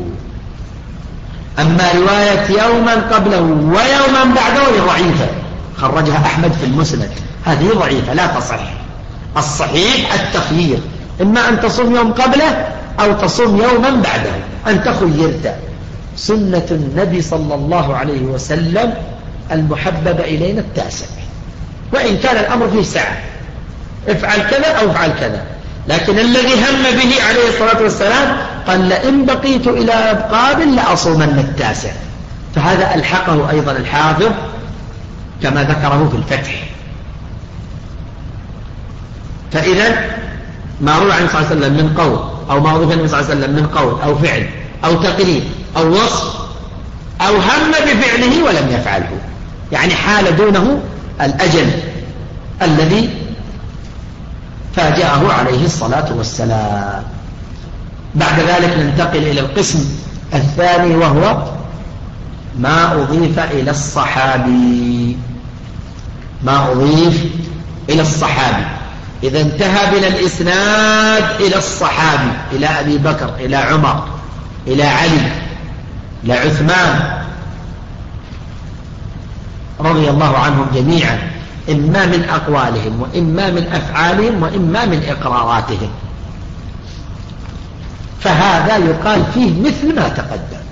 أما رواية يوما قبله ويوما بعده ضعيفة، خرجها أحمد في المسند، هذه ضعيفة لا تصح. الصحيح التخيير، إما أن تصوم يوم قبله أو تصوم يوما بعده، أنت خيرت. سنة النبي صلى الله عليه وسلم المحبب إلينا التاسع، وإن كان الأمر فيه سعة، افعل كذا أو افعل كذا، لكن الذي هم به عليه الصلاة والسلام قال لئن بقيت إلى قابل لأصومن التاسع، فهذا ألحقه أيضا الحافظ كما ذكره في الفتح. فإذا ما روى عن صلى الله عليه وسلم من قول أو ما أضيف النبي صلى الله عليه وسلم من قول أو فعل أو تقرير أو وصف أو هم بفعله ولم يفعله، يعني حال دونه الأجل الذي فاجأه عليه الصلاة والسلام. بعد ذلك ننتقل إلى القسم الثاني وهو ما أضيف إلى الصحابي. ما أضيف إلى الصحابي إذا انتهى بنا الإسناد إلى الصحابي، إلى أبي بكر، إلى عمر، إلى علي، إلى عثمان رضي الله عنهم جميعا، إما من أقوالهم وإما من أفعالهم وإما من إقراراتهم، فهذا يقال فيه مثل ما تقدم،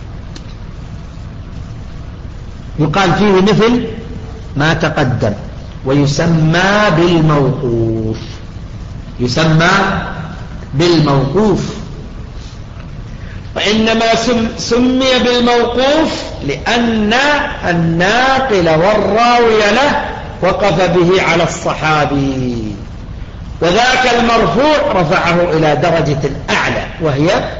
يقال فيه مثل ما تقدم، ويسمى بالموقوف، يسمى بالموقوف. وإنما سمي بالموقوف لأن الناقل والراوي له وقف به على الصحابي، وذاك المرفوع رفعه إلى درجة أعلى وهي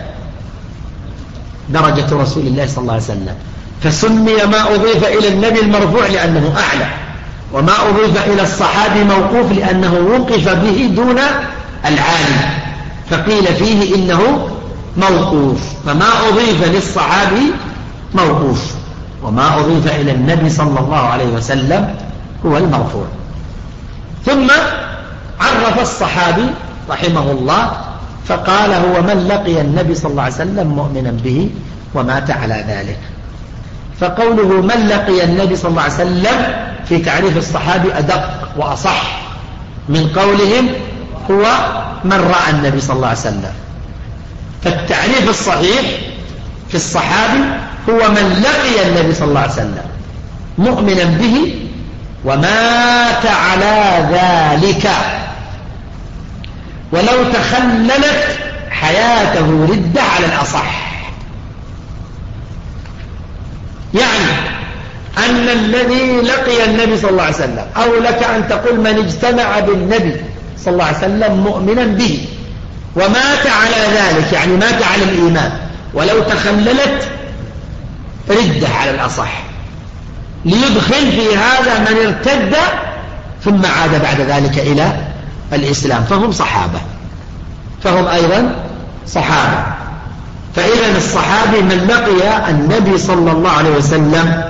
درجة رسول الله صلى الله عليه وسلم، فسمي ما أضيف إلى النبي المرفوع لأنه أعلى، وما أضيف إلى الصحابي موقوف لأنه وقف به دون العالي، فقيل فيه إنه موقوف. فما أضيف للصحابي موقوف، وما أضيف إلى النبي صلى الله عليه وسلم هو المرفوع. ثم عرف الصحابي رحمه الله فقال هو من لقي النبي صلى الله عليه وسلم مؤمنا به ومات على ذلك. فقوله من لقي النبي صلى الله عليه وسلم في تعريف الصحابي أدق وأصح من قولهم هو من رأى النبي صلى الله عليه وسلم. فالتعريف الصحيح في الصحابي هو من لقي النبي صلى الله عليه وسلم مؤمنا به ومات على ذلك، ولو تخللت حياته ردة على الأصح. يعني أن الذي لقي النبي صلى الله عليه وسلم، أو لك أن تقول من اجتمع بالنبي صلى الله عليه وسلم مؤمنا به ومات على ذلك، يعني مات على الإيمان، ولو تخللت ردة على الأصح، ليدخل في هذا من ارتد ثم عاد بعد ذلك إلى الإسلام، فهم صحابة، فهم أيضا صحابة. فإذا الصحابي من لقي النبي صلى الله عليه وسلم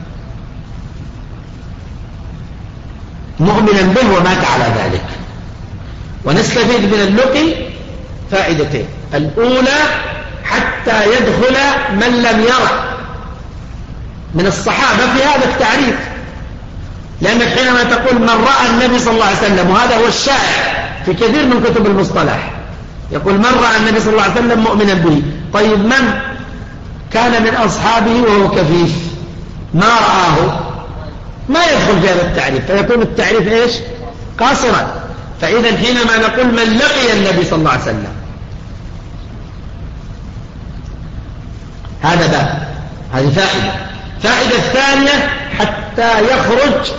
مؤمنا به ومات على ذلك. ونستفيد من اللقي فائدتين: الأولى حتى يدخل من لم يرى من الصحابة في هذا التعريف، لأنك حينما تقول من رأى النبي صلى الله عليه وسلم، وهذا هو الشائع في كثير من كتب المصطلح، يقول من رأى النبي صلى الله عليه وسلم مؤمنا به. طيب من كان من أصحابه وهو كفيف ما رآه ما يدخل في هذا التعريف، فيكون التعريف إيش؟ قاصرا. فإذا حينما نقول من لقي النبي صلى الله عليه وسلم، هذا باب، هذه فائدة. الفائدة الثانية حتى يخرج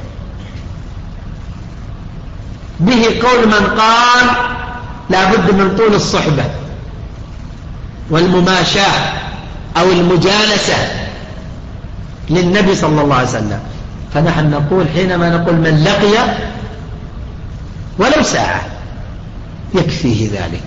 به قول من قال لا بد من طول الصحبة والمماشاة أو المجالسة للنبي صلى الله عليه وسلم. فنحن نقول حينما نقول من لقي ولو ساعة يكفيه ذلك،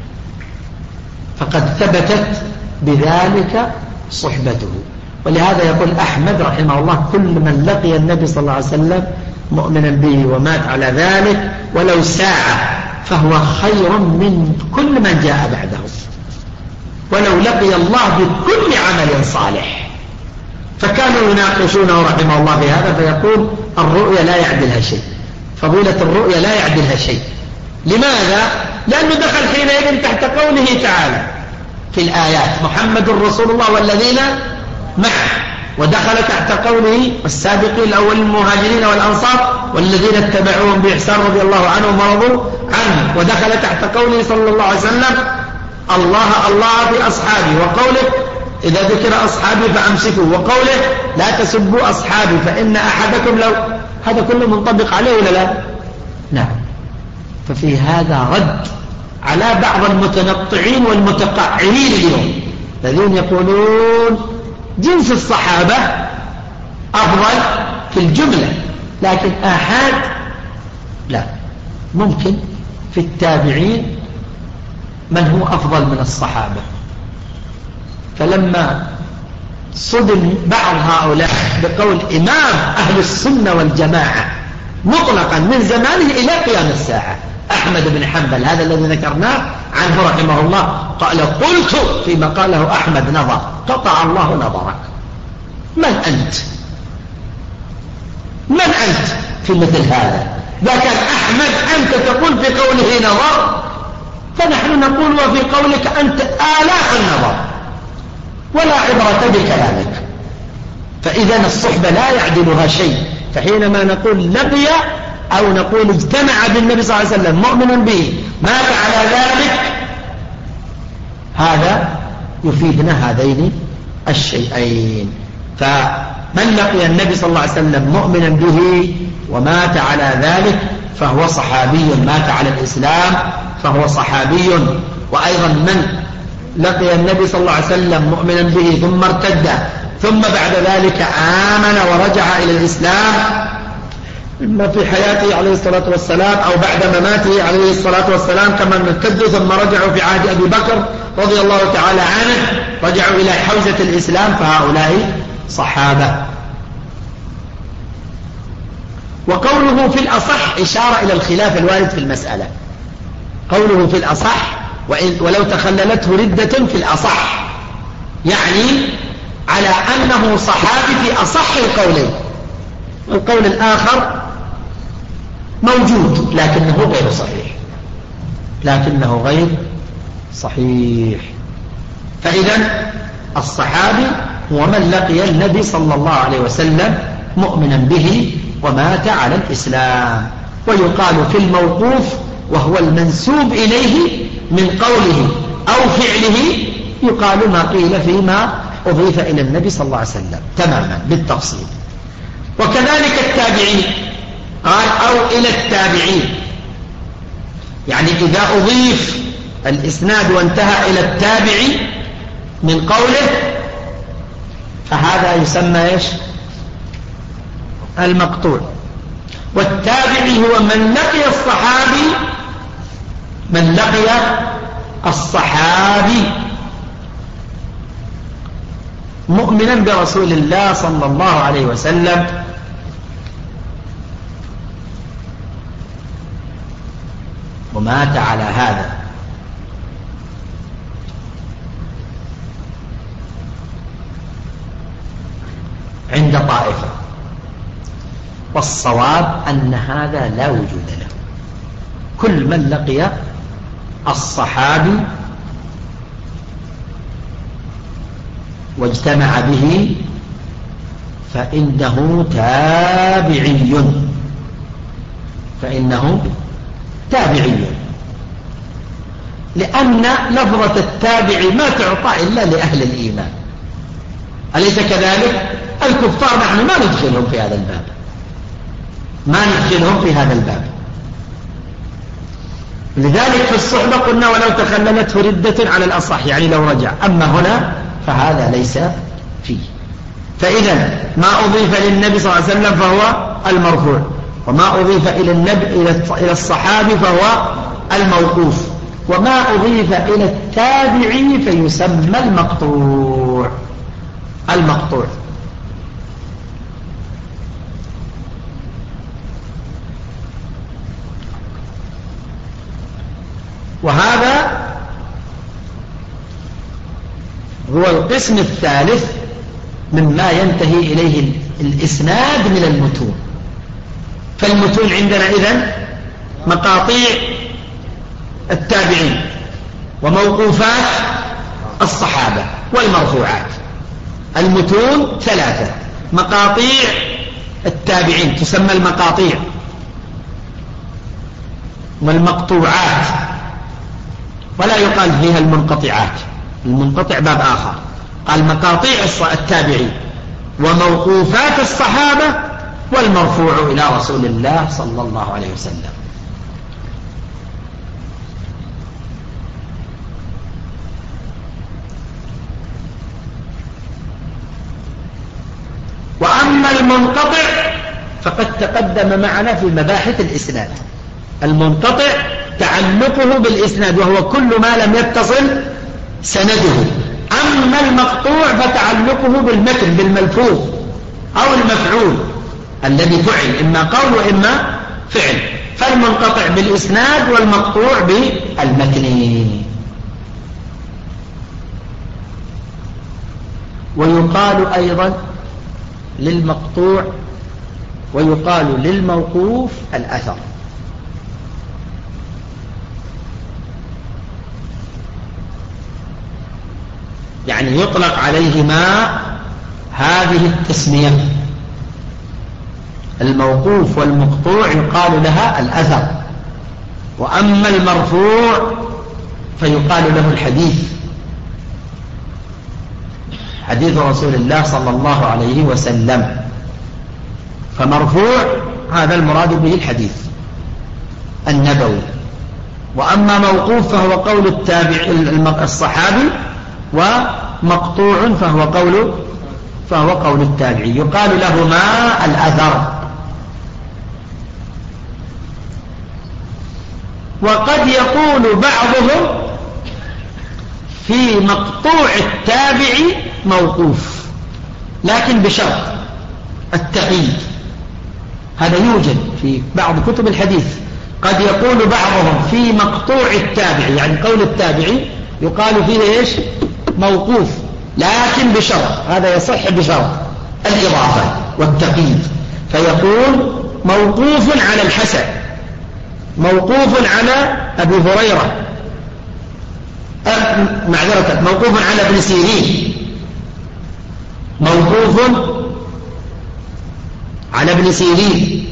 فقد ثبتت بذلك صحبته. ولهذا يقول أحمد رحمه الله كل من لقي النبي صلى الله عليه وسلم مؤمنا به ومات على ذلك ولو ساعة فهو خير من كل من جاء بعده، ولو لقي الله بكل عمل صالح. فكانوا يناقشونه رحمه الله في هذا فيقول الرؤيا لا يعدلها شيء، فضيلة الرؤيا لا يعدلها شيء. لماذا؟ لأنه دخل حينئذ تحت قوله تعالى في الآيات محمد رسول الله والذين معه، ودخل تحت قوله والسابقين الأول المهاجرين والأنصار والذين اتبعوهم بإحسان رضي الله عنهم ورضوا عنه، ودخل تحت قوله صلى الله عليه وسلم الله الله في أصحابي، وقوله إذا ذكر أصحابي فأمسكوا، وقوله لا تسبوا أصحابي فإن أحدكم لو. هذا كله منطبق عليه ولا لا؟ نعم. ففي هذا رد على بعض المتنطعين والمتقعرين اليوم الذين يقولون جنس الصحابة أفضل في الجملة، لكن آحاد لا. ممكن في التابعين من هو أفضل من الصحابة، فلما صدم بعض هؤلاء بقول إمام أهل السنة والجماعة مطلقا من زمانه إلى قيام الساعة أحمد بن حنبل هذا الذي ذكرناه عنه رحمه الله قال قلت فيما قاله أحمد نظر قطع الله نظرك. من أنت من أنت في مثل هذا؟ إذا كان أحمد أنت تقول في قوله نظر فنحن نقول وفي قولك أنت آلاف النظر ولا عبرة بكلامك. فإذا الصحبة لا يعدلها شيء. فحينما نقول لقي أو نقول اجتمع بالنبي صلى الله عليه وسلم مؤمنا به مات على ذلك هذا يفيدنا هذين الشيئين. فمن لقي النبي صلى الله عليه وسلم مؤمنا به ومات على ذلك فهو صحابي، مات على الإسلام فهو صحابي. وأيضا من لقي النبي صلى الله عليه وسلم مؤمنا به ثم ارتد ثم بعد ذلك آمن ورجع إلى الإسلام إما في حياته عليه الصلاة والسلام أو بعد مماته عليه الصلاة والسلام كما ارتدوا ثم رجعوا في عهد أبي بكر رضي الله تعالى عنه رجعوا إلى حوزة الإسلام فهؤلاء صحابة. وقوله في الأصح إشارة إلى الخلاف الوارد في المسألة. قوله في الأصح ولو تخللته ردة في الأصح يعني على أنه صحابي في أصح القولين. القول الآخر موجود لكنه غير صحيح لكنه غير صحيح. فإذا الصحابي هو من لقي النبي صلى الله عليه وسلم مؤمنا به ومات على الإسلام. ويقال في الموقوف وهو المنسوب إليه من قوله أو فعله يقال ما قيل فيما أضيف إلى النبي صلى الله عليه وسلم تماما بالتفصيل. وكذلك التابعين قال أو إلى التابعين يعني إذا أضيف الإسناد وانتهى إلى التابعي من قوله فهذا يسمى إيش؟ المقطوع. والتابعي هو من لقي الصحابي من لقي الصحابي مؤمنا برسول الله صلى الله عليه وسلم ومات على هذا. عند طائفة والصواب أن هذا لا وجود له. كل من لقي الصحابي واجتمع به فإنه تابعي فإنه تابعي لأن لفظة التابع ما تعطى إلا لأهل الإيمان أليس كذلك؟ الكفار نحن ما ندخلهم في هذا الباب، ما ندخلهم في هذا الباب. لذلك في الصحبة قلنا ولو تخللته ردة على الأصح، يعني لو رجع. أما هنا فهذا ليس فيه. فإذا ما أضيف للنبي صلى الله عليه وسلم فهو المرفوع، وما أضيف إلى النبي إلى الصحابي فهو الموقوف، وما أضيف إلى التابعي فيسمى المقطوع. المقطوع وهذا هو القسم الثالث مما ينتهي إليه الإسناد من المتون. فالمتون عندنا إذن مقاطيع التابعين وموقوفات الصحابة والمرفوعات. المتون ثلاثة: مقاطيع التابعين تسمى المقاطيع، والمقطوعات ولا يقال فيها المنقطعات، المنقطع باب آخر. قال مقاطيع التابعين وموقوفات الصحابة والمرفوع إلى رسول الله صلى الله عليه وسلم. وأما المنقطع فقد تقدم معنا في مباحث الإسناد. المنقطع تعلقه بالإسناد وهو كل ما لم يتصل سنده. أما المقطوع فتعلقه بالمتن بالملفوظ أو المفعول الذي فعل، إما قول وإما فعل. فالمنقطع بالإسناد والمقطوع بالمتن. ويقال أيضا للمقطوع ويقال للموقوف الأثر. يعني يطلق عليهما هذه التسمية. الموقوف والمقطوع يقال لها الأثر، وأما المرفوع فيقال له الحديث، حديث رسول الله صلى الله عليه وسلم. فمرفوع هذا المراد به الحديث النبوي، وأما موقوف فهو قول التابع الصحابي، ومقطوع فهو قول فهو قول التابعي. يقال لهما الأثر. وقد يقول بعضهم في مقطوع التابع موقوف، لكن بشرط التقييد. هذا يوجد في بعض كتب الحديث. قد يقول بعضهم في مقطوع التابع، يعني قول التابعي يقال فيه إيش؟ موقوف، لكن بشرط، هذا يصح بشرط الإضافة والتقييد. فيقول موقوف على الحسن، موقوف على أبي هريرة، معذرة موقوف على ابن سيرين، موقوف على ابن سيرين،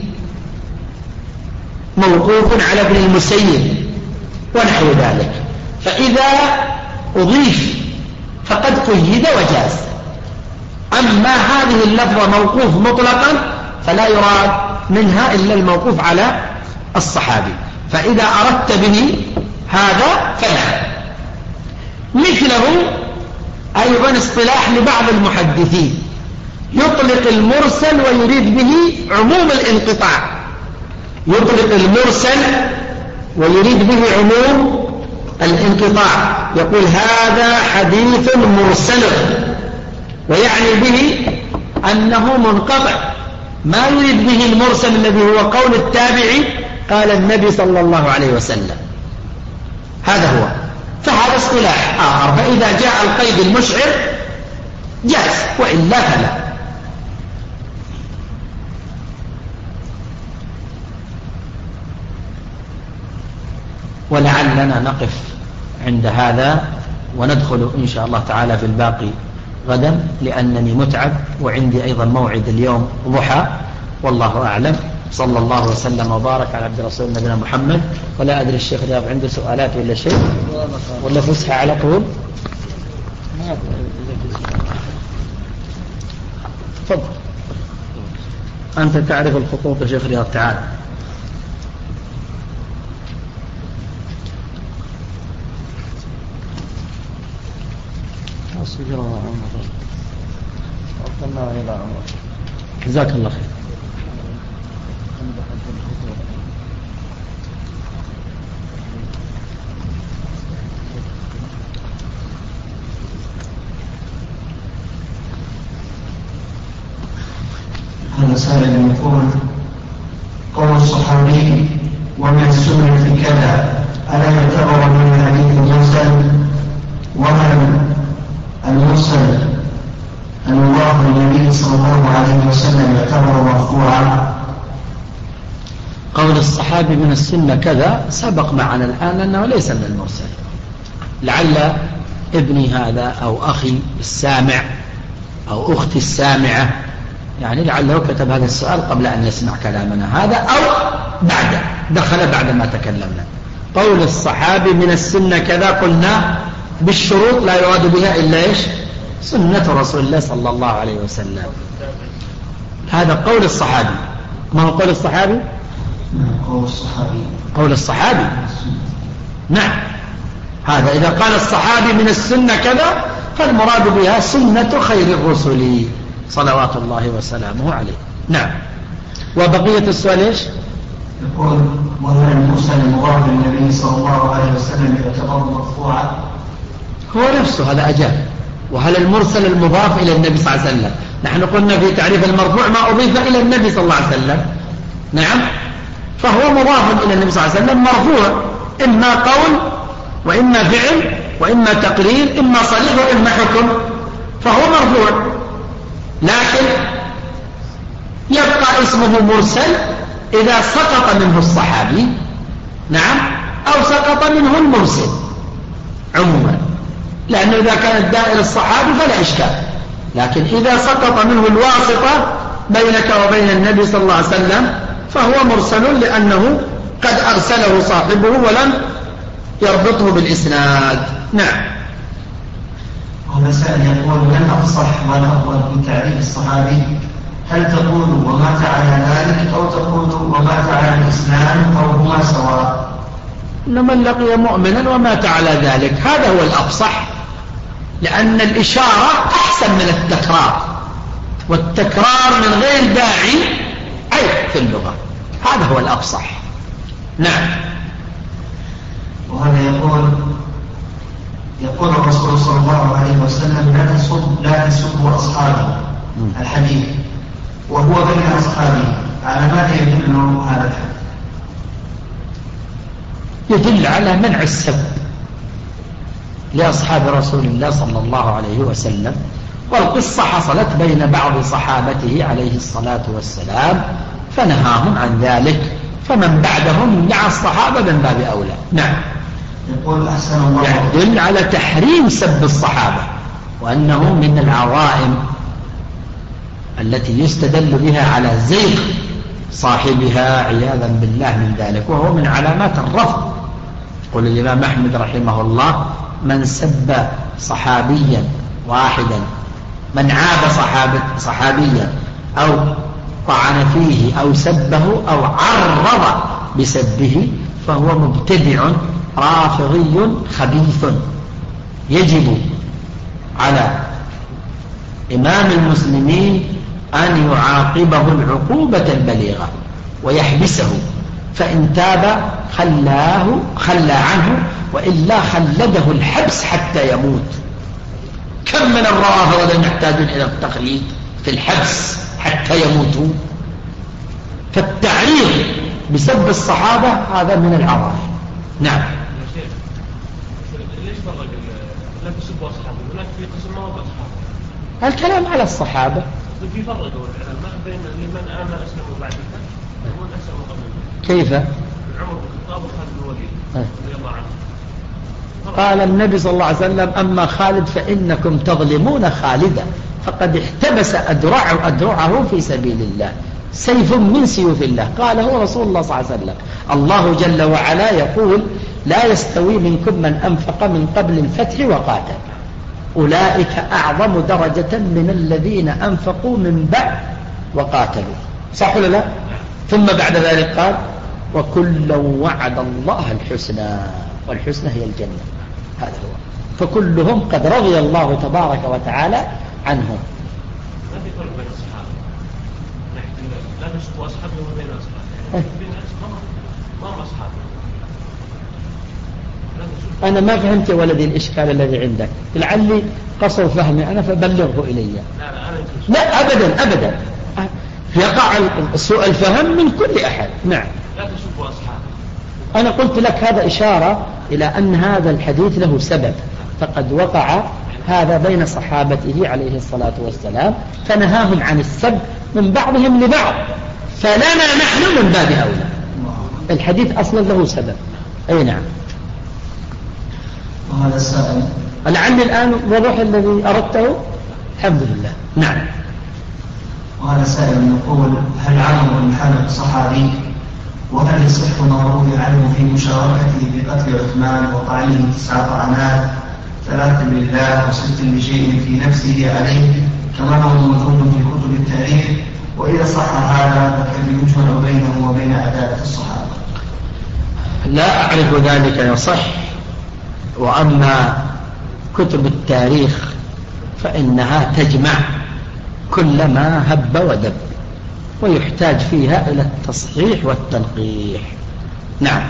موقوف على ابن المسيب ونحو ذلك. فإذا أضيف فقد قيد وجاز. أما هذه اللفظة موقوف مطلقا فلا يراد منها إلا الموقوف على الصحابي، فإذا أردت به هذا فلا. مثله أيضا اصطلاح لبعض المحدثين، يطلق المرسل ويريد به عموم الانقطاع. يطلق المرسل ويريد به عموم الانقطاع، يقول هذا حديث مرسل، ويعني به أنه منقطع، ما يريد به المرسل الذي هو قول التابعي قال النبي صلى الله عليه وسلم. هذا هو. فهذا اصطلاح آخر. فإذا جاء القيد المشعر جاز، وإلا فلا. ولعلنا نقف عند هذا وندخل إن شاء الله تعالى في الباقي غدا، لأنني متعب وعندي أيضا موعد اليوم ضحى، والله أعلم. صلى الله وسلم وبارك على عبد رسول نبينا محمد. ولا أدري الشيخ رياض عنده سؤالات ولا شيء ولا فسحة على طول؟ تفضل. أنت تعرف الخطوط يا شيخ رياض، تعال. جزاك الله خير. هذا سائل يقول: قول الصحابي ومن السنة كذا ألا يعتبر من الحديث المرسل؟ وهل المرسل المضاف للنبي صلى الله عليه وسلم يعتبر مرفوعا؟ قول الصحابي من السنة كذا سبق معنا الآن أنه ليس من المرسل. لعل ابني هذا أو أخي السامع أو أختي السامعة يعني لعله كتب هذا السؤال قبل أن يسمع كلامنا هذا أو بعد دخل بعد ما تكلمنا. قول الصحابي من السنة كذا قلنا بالشروط لا يراد بها إلا إيش؟ سنة رسول الله صلى الله عليه وسلم. هذا قول الصحابي. ما هو قول الصحابي؟ قول الصحابي قول الصحابي نعم. هذا إذا قال الصحابي من السنة كذا فالمراد بها سنة خير الرسل صلوات الله وسلامه عليه. نعم. وبقية السؤال إيش؟ يقول: وهل المرسل المضاف للنبي صلى الله عليه وسلم يعتبر مرفوعا؟ هو نفسه هذا أجاب. وهل المرسل المضاف إلى النبي صلى الله عليه وسلم؟ نحن قلنا في تعريف المرفوع ما أضيف إلى النبي صلى الله عليه وسلم. نعم. فهو مضاف إلى النبي صلى الله عليه وسلم مرفوع، إما قول وإما فعل وإما تقرير، إما صريح وإما حكم، فهو مرفوع. لكن يبقى اسمه مرسل إذا سقط منه الصحابي نعم أو سقط منه المرسل عموما، لأنه إذا كان الداء إلى الصحابي فلا إشكال. لكن إذا سقط منه الواسطة بينك وبين النبي صلى الله عليه وسلم فهو مرسل، لأنه قد أرسله صاحبه ولم يربطه بالإسناد. نعم. هذا سائل يقول: من أفصح والأفضل في تعريف الصحابي؟ هل تقول ومات على ذلك أو تقول ومات على الإسلام أو هما سواء؟ من لقي مؤمنا ومات على ذلك هذا هو الأفصح، لأن الإشارة أحسن من التكرار، والتكرار من غير داعي عيب في اللغة. هذا هو الأفصح. نعم. وهذا يقول يقول الرسول صلى الله عليه وسلم: لا تسب لا تسبوا أصحابه الحديث وهو بين أصحابه. على ماذا يدل هذا الحديث؟ يدل على منع السب لأصحاب رسول الله صلى الله عليه وسلم. والقصة حصلت بين بعض صحابته عليه الصلاة والسلام فنهاهم عن ذلك، فمن بعدهم مع الصحابة من باب أولى. نعم. يقول: أحسن الله. يدل على تحريم سب الصحابة، وأنه من العوائم التي يستدل بها على زيغ صاحبها عياذا بالله من ذلك، وهو من علامات الرفض. يقول الإمام أحمد رحمه الله: من سب صحابيا واحدا، من عاب صحابيا أو طعن فيه أو سبه أو عرض بسبه فهو مبتدع رافضي خبيث. يجب على إمام المسلمين أن يعاقبه العقوبة البليغة ويحبسه، فإن تاب خلاه خلى عنه، وإلا خلده الحبس حتى يموت. كم من الرافضة يحتاجون إلى التخليد في الحبس حتى يموتوا. فالتعريض بسب الصحابة هذا من العوائم. نعم. ليش فرق لا تسبوا أصحابه ولكن في قسم ما هو أصحابه؟ الكلام على الصحابة. في فرق العلماء بين لمن آمن أسلموا بعد الفتح ومن أسلموا قبل. كيف؟ عمر بن الخطاب وخالد بن الوليد رضي الله عنه. قال النبي صلى الله عليه وسلم: أما خالد فإنكم تظلمون خالدا فقد احتبس أدرعه, أدرعه في سبيل الله، سيف من سيوف الله. قال هو رسول الله صلى الله عليه وسلم. الله جل وعلا يقول: لا يستوي منكم من أنفق من قبل الفتح وقاتل. أولئك أعظم درجة من الذين أنفقوا من بعد وقاتلوا. صح ولا لا؟ ثم بعد ذلك قال وكلا وعد الله الحسنى، والحسنى هي الجنة. هذا هو. فكلهم قد رضي الله تبارك وتعالى عنهم. ما في فرق بين الصحابة، لا نسبوا أصحابه وبين أصحابه، ما هم أصحابه. أنا ما فهمت يا ولدي الإشكال الذي عندك، لعلي قصر فهمي أنا فبلغه إلي. لا لا أنا لا أبدا أبدا، يقع سوء الفهم من كل أحد. نعم. لا تسبوا أصحابه. أنا قلت لك هذا إشارة إلى أن هذا الحديث له سبب، فقد وقع هذا بين صحابته عليه الصلاة والسلام فنهاهم عن السب من بعضهم لبعض، فلنا نحن من باب أولى. الحديث أصلا له سبب. أي نعم. وهذا السائل لعل الآن وضح الذي أردته. الحمد لله. نعم. وهذا سائل يقول هل عمرو بن حنبل صحابي؟ وهل يصح ما روي عنه في مشاركته بقتل عثمان وطعنه تسع طعنات، ثلاث لله وست لشيء في نفسه عليه كما هو موجود في كتب التاريخ؟ وإذا صح هذا فكيف يجمع بينه وبين عدالة الصحابة؟ لا أعرف ذلك يصح. وأما كتب التاريخ فإنها تجمع كل ما هب ودب، ويحتاج فيها إلى التصحيح والتنقيح. نعم.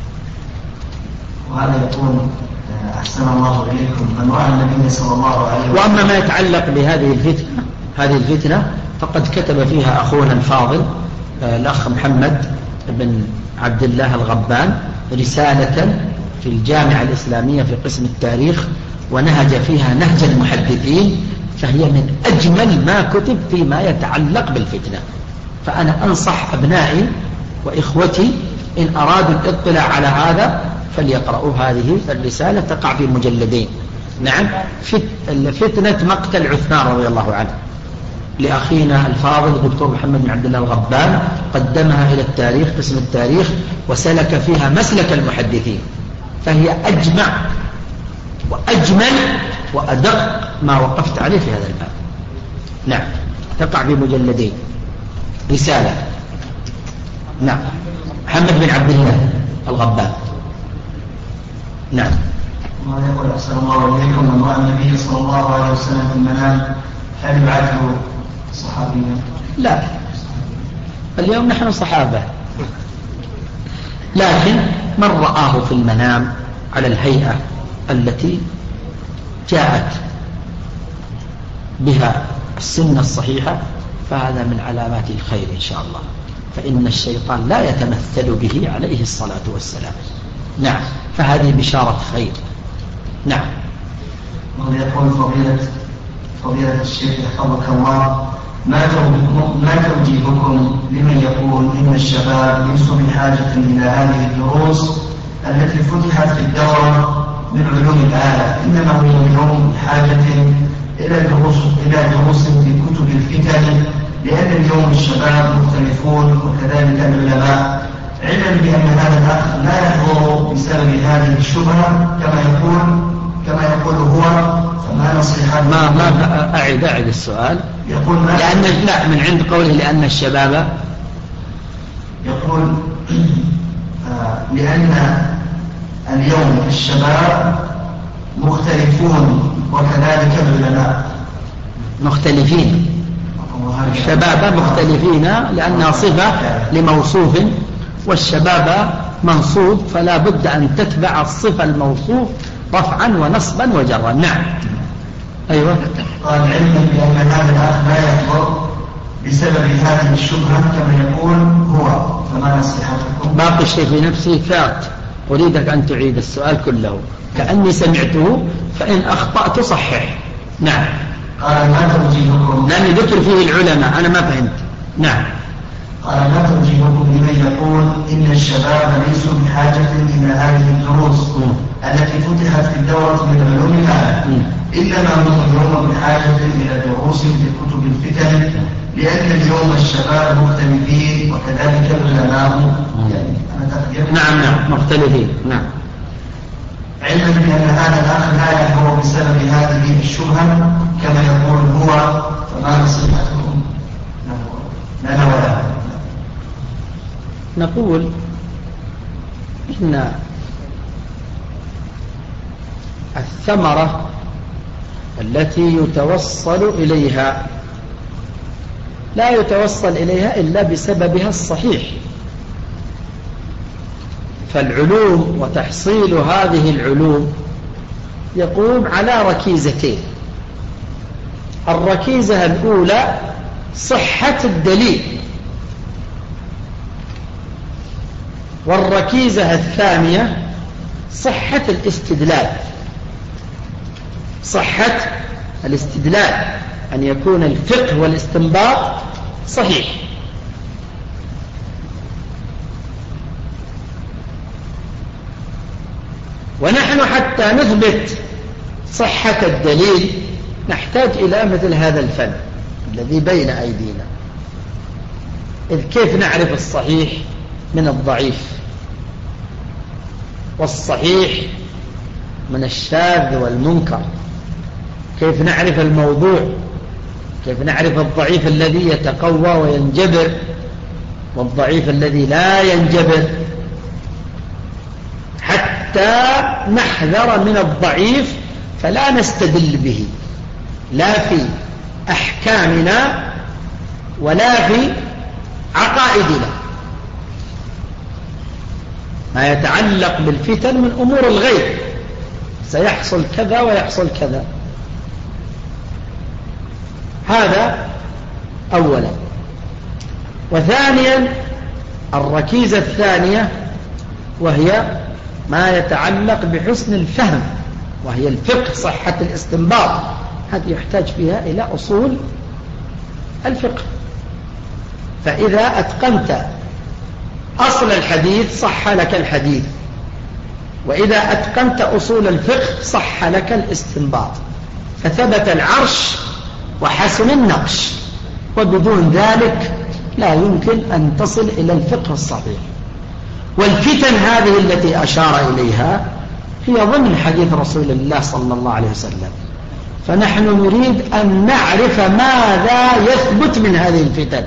وهذا يقول أحسن الله إليكم من رأى النبي صلى الله عليه وسلم. وأما ما يتعلق بهذه الفتنة هذه الفتنة فقد كتب فيها أخونا الفاضل الأخ محمد بن عبد الله الغبان رسالة في الجامعة الإسلامية في قسم التاريخ، ونهج فيها نهج المحدثين، فهي من أجمل ما كتب فيما يتعلق بالفتنة. فأنا أنصح أبنائي وإخوتي إن أرادوا الاطلاع على هذا فليقرأوا هذه الرسالة، تقع في مجلدين. نعم. فتنة مقتل عثمان رضي الله عنه لأخينا الفاضل الدكتور محمد بن عبد الله الغبان، قدمها إلى التاريخ قسم التاريخ وسلك فيها مسلك المحدثين، فهي أجمع وأجمل وأدق ما وقفت عليه في هذا الباب. نعم. تقع في مجلدين رسالة. نعم. محمد بن عبد الله الغبان. نعم. وهذا يقول أحسن الله إليكم من رأى النبي صلى الله عليه وسلم في المنام هل يعده صحابيا؟ لا، اليوم نحن صحابة، لكن من رآه في المنام على الهيئة التي جاءت بها السنة الصحيحة فهذا من علامات الخير إن شاء الله، فإن الشيطان لا يتمثل به عليه الصلاة والسلام. نعم. فهذه بشارة خير. نعم. ويقول فضيلة فضيلة الشيخ حفظك الله ما ما توجيهكم لمن يقول إن الشباب ليسوا بحاجة إلى هذه الدروس التي فتحت في الدورة من علوم الآلة، إنما هو اليوم بحاجة إلى دروس إلى دروس في كتب الفتن، لأن اليوم الشباب مختلفون وكذلك العلماء، علما بأن هذا الأخ لا يحضر بسبب هذه الشبهة كما يقول كما يقول هو، فما نصيحة؟ ما ما أعد أعد السؤال. يقول ما لأن لا من عند قوله لأن الشباب يقول آه لأن اليوم الشباب مختلفون وكذلك العلماء مختلفين. الشباب مختلفين لأنها صفة لموصوف، والشباب منصوب فلا بد أن تتبع الصفة الموصوف رفعا ونصبا وجرا. نعم. أيوة. قال علما بأن هذا الأخ لا يحضر بسبب هذه الشبهة كما يقول هو، فما نصيحتكم؟ باقي الشيء في نفسي فات، أريدك أن تعيد السؤال كله كأني سمعته، فإن أخطأت صحح. نعم. قال ما توجيهكم؟ لأني ذكر فيه العلماء أنا ما فهمت. نعم. قال ما توجيهكم لمن يقول إن الشباب ليسوا بحاجة إلى هذه الدروس م. التي فتحت في الدورة من علوم الآلة، إنما هم اليوم بحاجة إلى دروس في كتب الفتن، لأن اليوم الشباب مختلفين وكذلك العلماء. يعني نعم نعم مختلفين. نعم. علما بأن هذا الأخ لا يحضر بسبب هذه الشبهة كما يقول هو، فما نصيحتكم لنا ولا؟ نقول إن الثمرة التي يتوصل إليها لا يتوصل إليها إلا بسببها الصحيح، فالعلوم وتحصيل هذه العلوم يقوم على ركيزتين. الركيزة الأولى صحة الدليل، والركيزة الثانية صحة الاستدلال. صحة الاستدلال أن يكون الفقه والاستنباط صحيح. ونحن حتى نثبت صحة الدليل نحتاج إلى مثل هذا الفن الذي بين أيدينا. إذ كيف نعرف الصحيح من الضعيف، والصحيح من الشاذ والمنكر؟ كيف نعرف الموضوع؟ كيف نعرف الضعيف الذي يتقوى وينجبر والضعيف الذي لا ينجبر؟ حتى نحذر من الضعيف فلا نستدل به لا في أحكامنا ولا في عقائدنا. ما يتعلق بالفتن من أمور الغيب، سيحصل كذا ويحصل كذا، هذا أولا. وثانيا الركيزة الثانية وهي ما يتعلق بحسن الفهم، وهي الفقه، صحة الاستنباط. هذه يحتاج فيها إلى أصول الفقه. فإذا أتقنت أصل الحديث صح لك الحديث، وإذا أتقنت أصول الفقه صح لك الاستنباط، فثبت العرش وحسن النقش، وبدون ذلك لا يمكن أن تصل إلى الفقه الصحيح. والفتن هذه التي أشار إليها هي ضمن حديث رسول الله صلى الله عليه وسلم، فنحن نريد أن نعرف ماذا يثبت من هذه الفتن،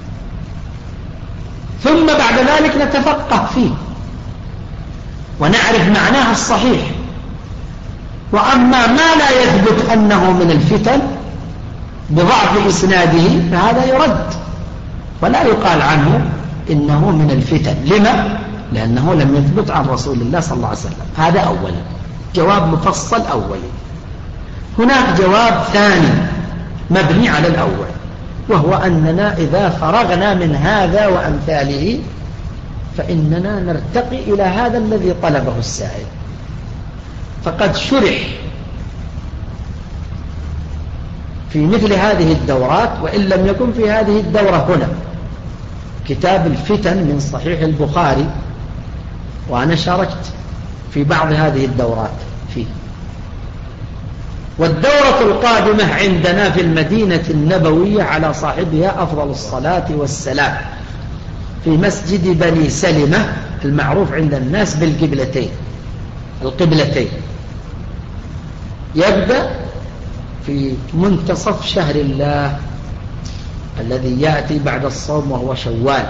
ثم بعد ذلك نتفقه فيه ونعرف معناها الصحيح. وأما ما لا يثبت أنه من الفتن بضعف إسناده فهذا يرد ولا يقال عنه إنه من الفتن. لما؟ لأنه لم يثبت عن رسول الله صلى الله عليه وسلم. هذا أولا، جواب مفصل أولي. هناك جواب ثاني مبني على الأول، وهو أننا إذا فرغنا من هذا وأمثاله فإننا نرتقي إلى هذا الذي طلبه السائل. فقد شرح في مثل هذه الدورات، وإن لم يكن في هذه الدورة هنا، كتاب الفتن من صحيح البخاري، وأنا شاركت في بعض هذه الدورات فيه. والدورة القادمة عندنا في المدينة النبوية على صاحبها أفضل الصلاة والسلام في مسجد بني سلمة المعروف عند الناس بالقبلتين القبلتين. يبدأ في منتصف شهر الله الذي يأتي بعد الصوم وهو شوال.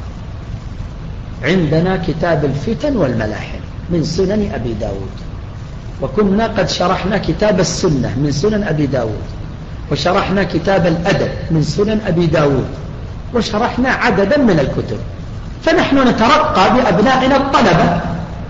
عندنا كتاب الفتن والملاحم من سنن أبي داود، وكنا قد شرحنا كتاب السنة من سنن أبي داود، وشرحنا كتاب الأدب من سنن أبي داود، وشرحنا عددا من الكتب. فنحن نترقى بأبنائنا الطلبة،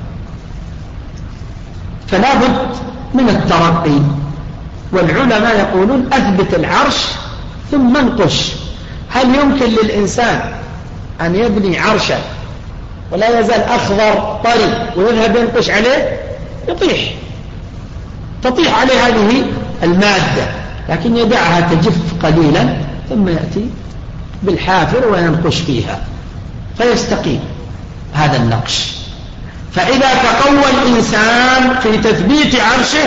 فلا بد من الترقي. والعلماء يقولون أثبت العرش ثم انقش. هل يمكن للإنسان أن يبني عرشا ولا يزال أخضر طري ويذهب ينقش عليه؟ يطيح، تطيح عليه هذه المادة، لكن يدعها تجف قليلا ثم يأتي بالحافر وينقش فيها فيستقيم هذا النقش. فإذا تقوى الإنسان في تثبيت عرشه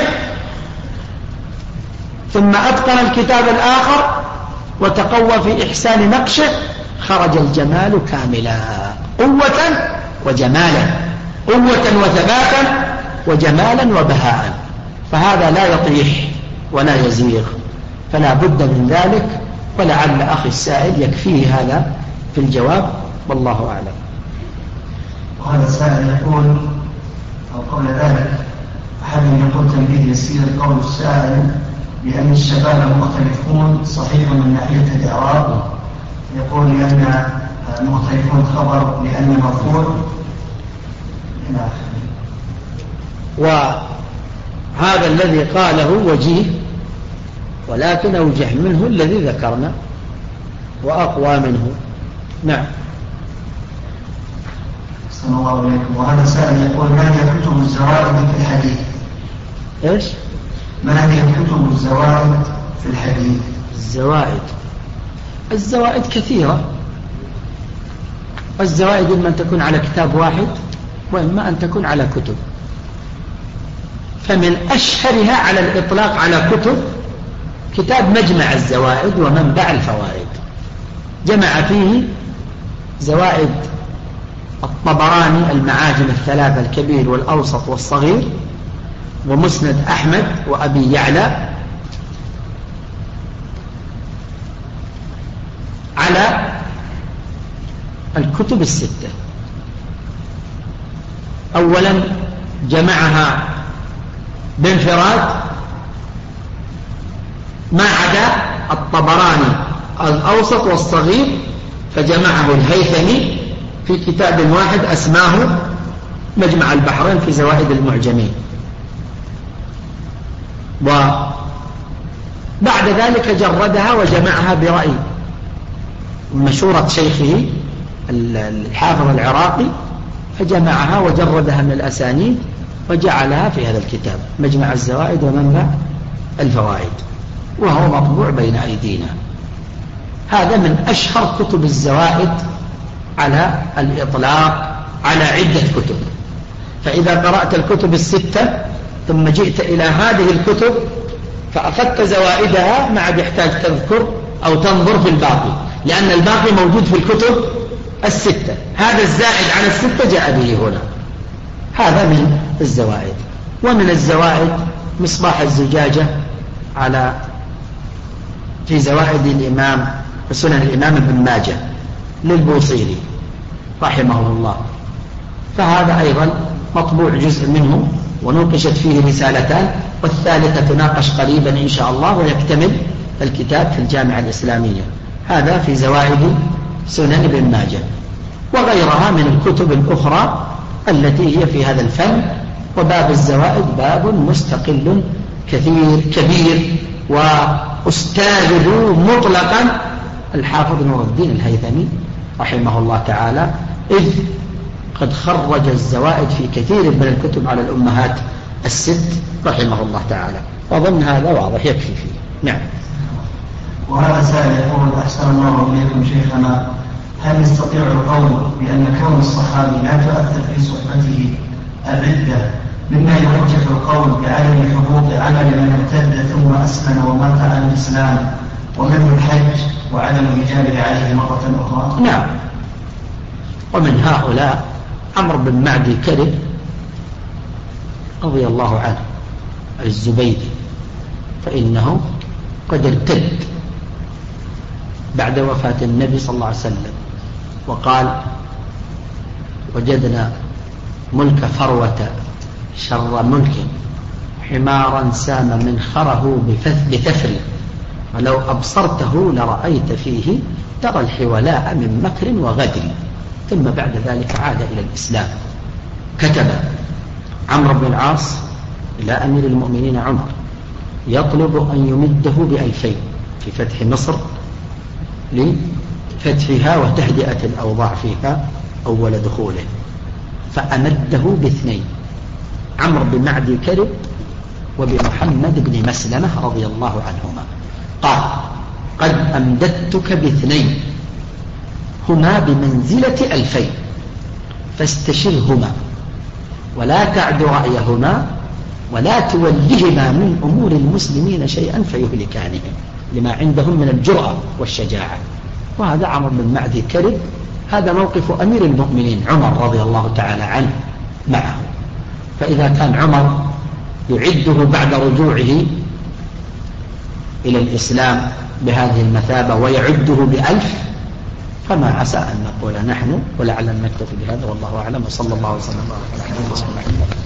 ثم أتقن الكتاب الآخر وتقوى في إحسان نقشه خرج الجمال كاملا، قوة وجمالا، قوة وثباتا وجمالا وبهاء، فهذا لا يطيح ولا يزيغ، فلا بد من ذلك. ولعل أخي السائل يكفيه هذا في الجواب، والله أعلم. وهذا السائل يقول أو قبل ذلك أحد يقول تنبيه يسير قول السائل بأن الشباب مختلفون صحيح من ناحية الإعراب، يقول لأن مختلفون خبر لأن مرفوع إلى آخره. وهذا الذي قاله وجيه، ولكن أوجه منه الذي ذكرنا وأقوى منه. نعم. صلى الله عليكم. وهذا سائل يقول ما هي كتب الزوائد في الحديث؟ إيش؟ ما هي كتب الزوائد في الحديث؟ الزوائد الزوائد كثيرة. الزوائد إما أن تكون على كتاب واحد وإما أن تكون على كتب. فمن أشهرها على الإطلاق على كتب كتاب مجمع الزوائد ومنبع الفوائد، جمع فيه زوائد الطبراني المعاجم الثلاثة الكبير والأوسط والصغير، ومسند أحمد وأبي يعلى، على الكتب الستة. أولا جمعها بانفراد ما عدا الطبراني الأوسط والصغير، فجمعه الهيثمي في كتاب واحد أسماه مجمع البحرين في زوائد المعجمين. وبعد ذلك جردها وجمعها برأي مشورة شيخه الحافظ العراقي، فجمعها وجردها من الأسانيد وجعلها في هذا الكتاب مجمع الزوائد ومنبع الفوائد، وهو مطبوع بين أيدينا. هذا من أشهر كتب الزوائد على الإطلاق على عدة كتب. فإذا قرأت الكتب الستة ثم جئت إلى هذه الكتب فأخذت زوائدها، ما عاد يحتاج تذكر أو تنظر في الباقي، لأن الباقي موجود في الكتب الستة. هذا الزائد على الستة جاء به هنا. هذا من الزوائد. ومن الزوائد مصباح الزجاجة على في زوائد الإمام سنن الإمام ابن ماجه للبوصيري رحمه الله، فهذا أيضا مطبوع جزء منه ونوقشت فيه رسالتان، والثالثة تناقش قريبا إن شاء الله ويكتمل الكتاب في الجامعة الإسلامية. هذا في زوائد سنن ابن ماجه، وغيرها من الكتب الأخرى التي هي في هذا الفن. وباب الزوائد باب مستقل كثير كبير، وأستاذه مطلقا الحافظ نور الدين الهيثمي رحمه الله تعالى، إذ قد خرج الزوائد في كثير من الكتب على الأمهات الست رحمه الله تعالى. وظن هذا واضح يكفي فيه. نعم. وهذا سائل يقول أحسن الله إليكم شيخنا، هل يستطيع القول بأن كون الصحابي لا تؤثر في صحبته الردة مما يرجح القول بعدم حقوق عمل من ارتد ثم أسلم ومات عن الإسلام ومنه الحج وعدم الإجابة عليه مرة أخرى؟ نعم. ومن هؤلاء عمرو بن معدي كرب رضي الله عنه الزبيدي، فإنه قد ارتد بعد وفاة النبي صلى الله عليه وسلم، وقال وجدنا ملك فروة شر ملك حمارا سام منخره بثفر ولو أبصرته لرأيت فيه ترى الحولاء من مكر وغدر. ثم بعد ذلك عاد إلى الإسلام. كتب عمرو بن العاص إلى أمير المؤمنين عمر يطلب أن يمده بألفين في فتح مصر لفتحها وتهدئة الأوضاع فيها أول دخوله، فأمده باثنين، عمرو بن معدي كرب وبمحمد بن مسلمة رضي الله عنهما. قال قد أمددتك باثنين هما بمنزلة ألفين فاستشرهما ولا تعد رأيهما ولا تولهما من أمور المسلمين شيئا فيهلكانهم، لما عندهم من الجرأة والشجاعة. وهذا عمرو بن معدي كرب، هذا موقف أمير المؤمنين عمر رضي الله تعالى عنه معه. فإذا كان عمر يعده بعد رجوعه إلى الإسلام بهذه المثابة ويعده بألف، فما عسى أن نقول نحن، ولعلنا نكتفي بهذا والله أعلم، وصلى الله وسلم على محمد.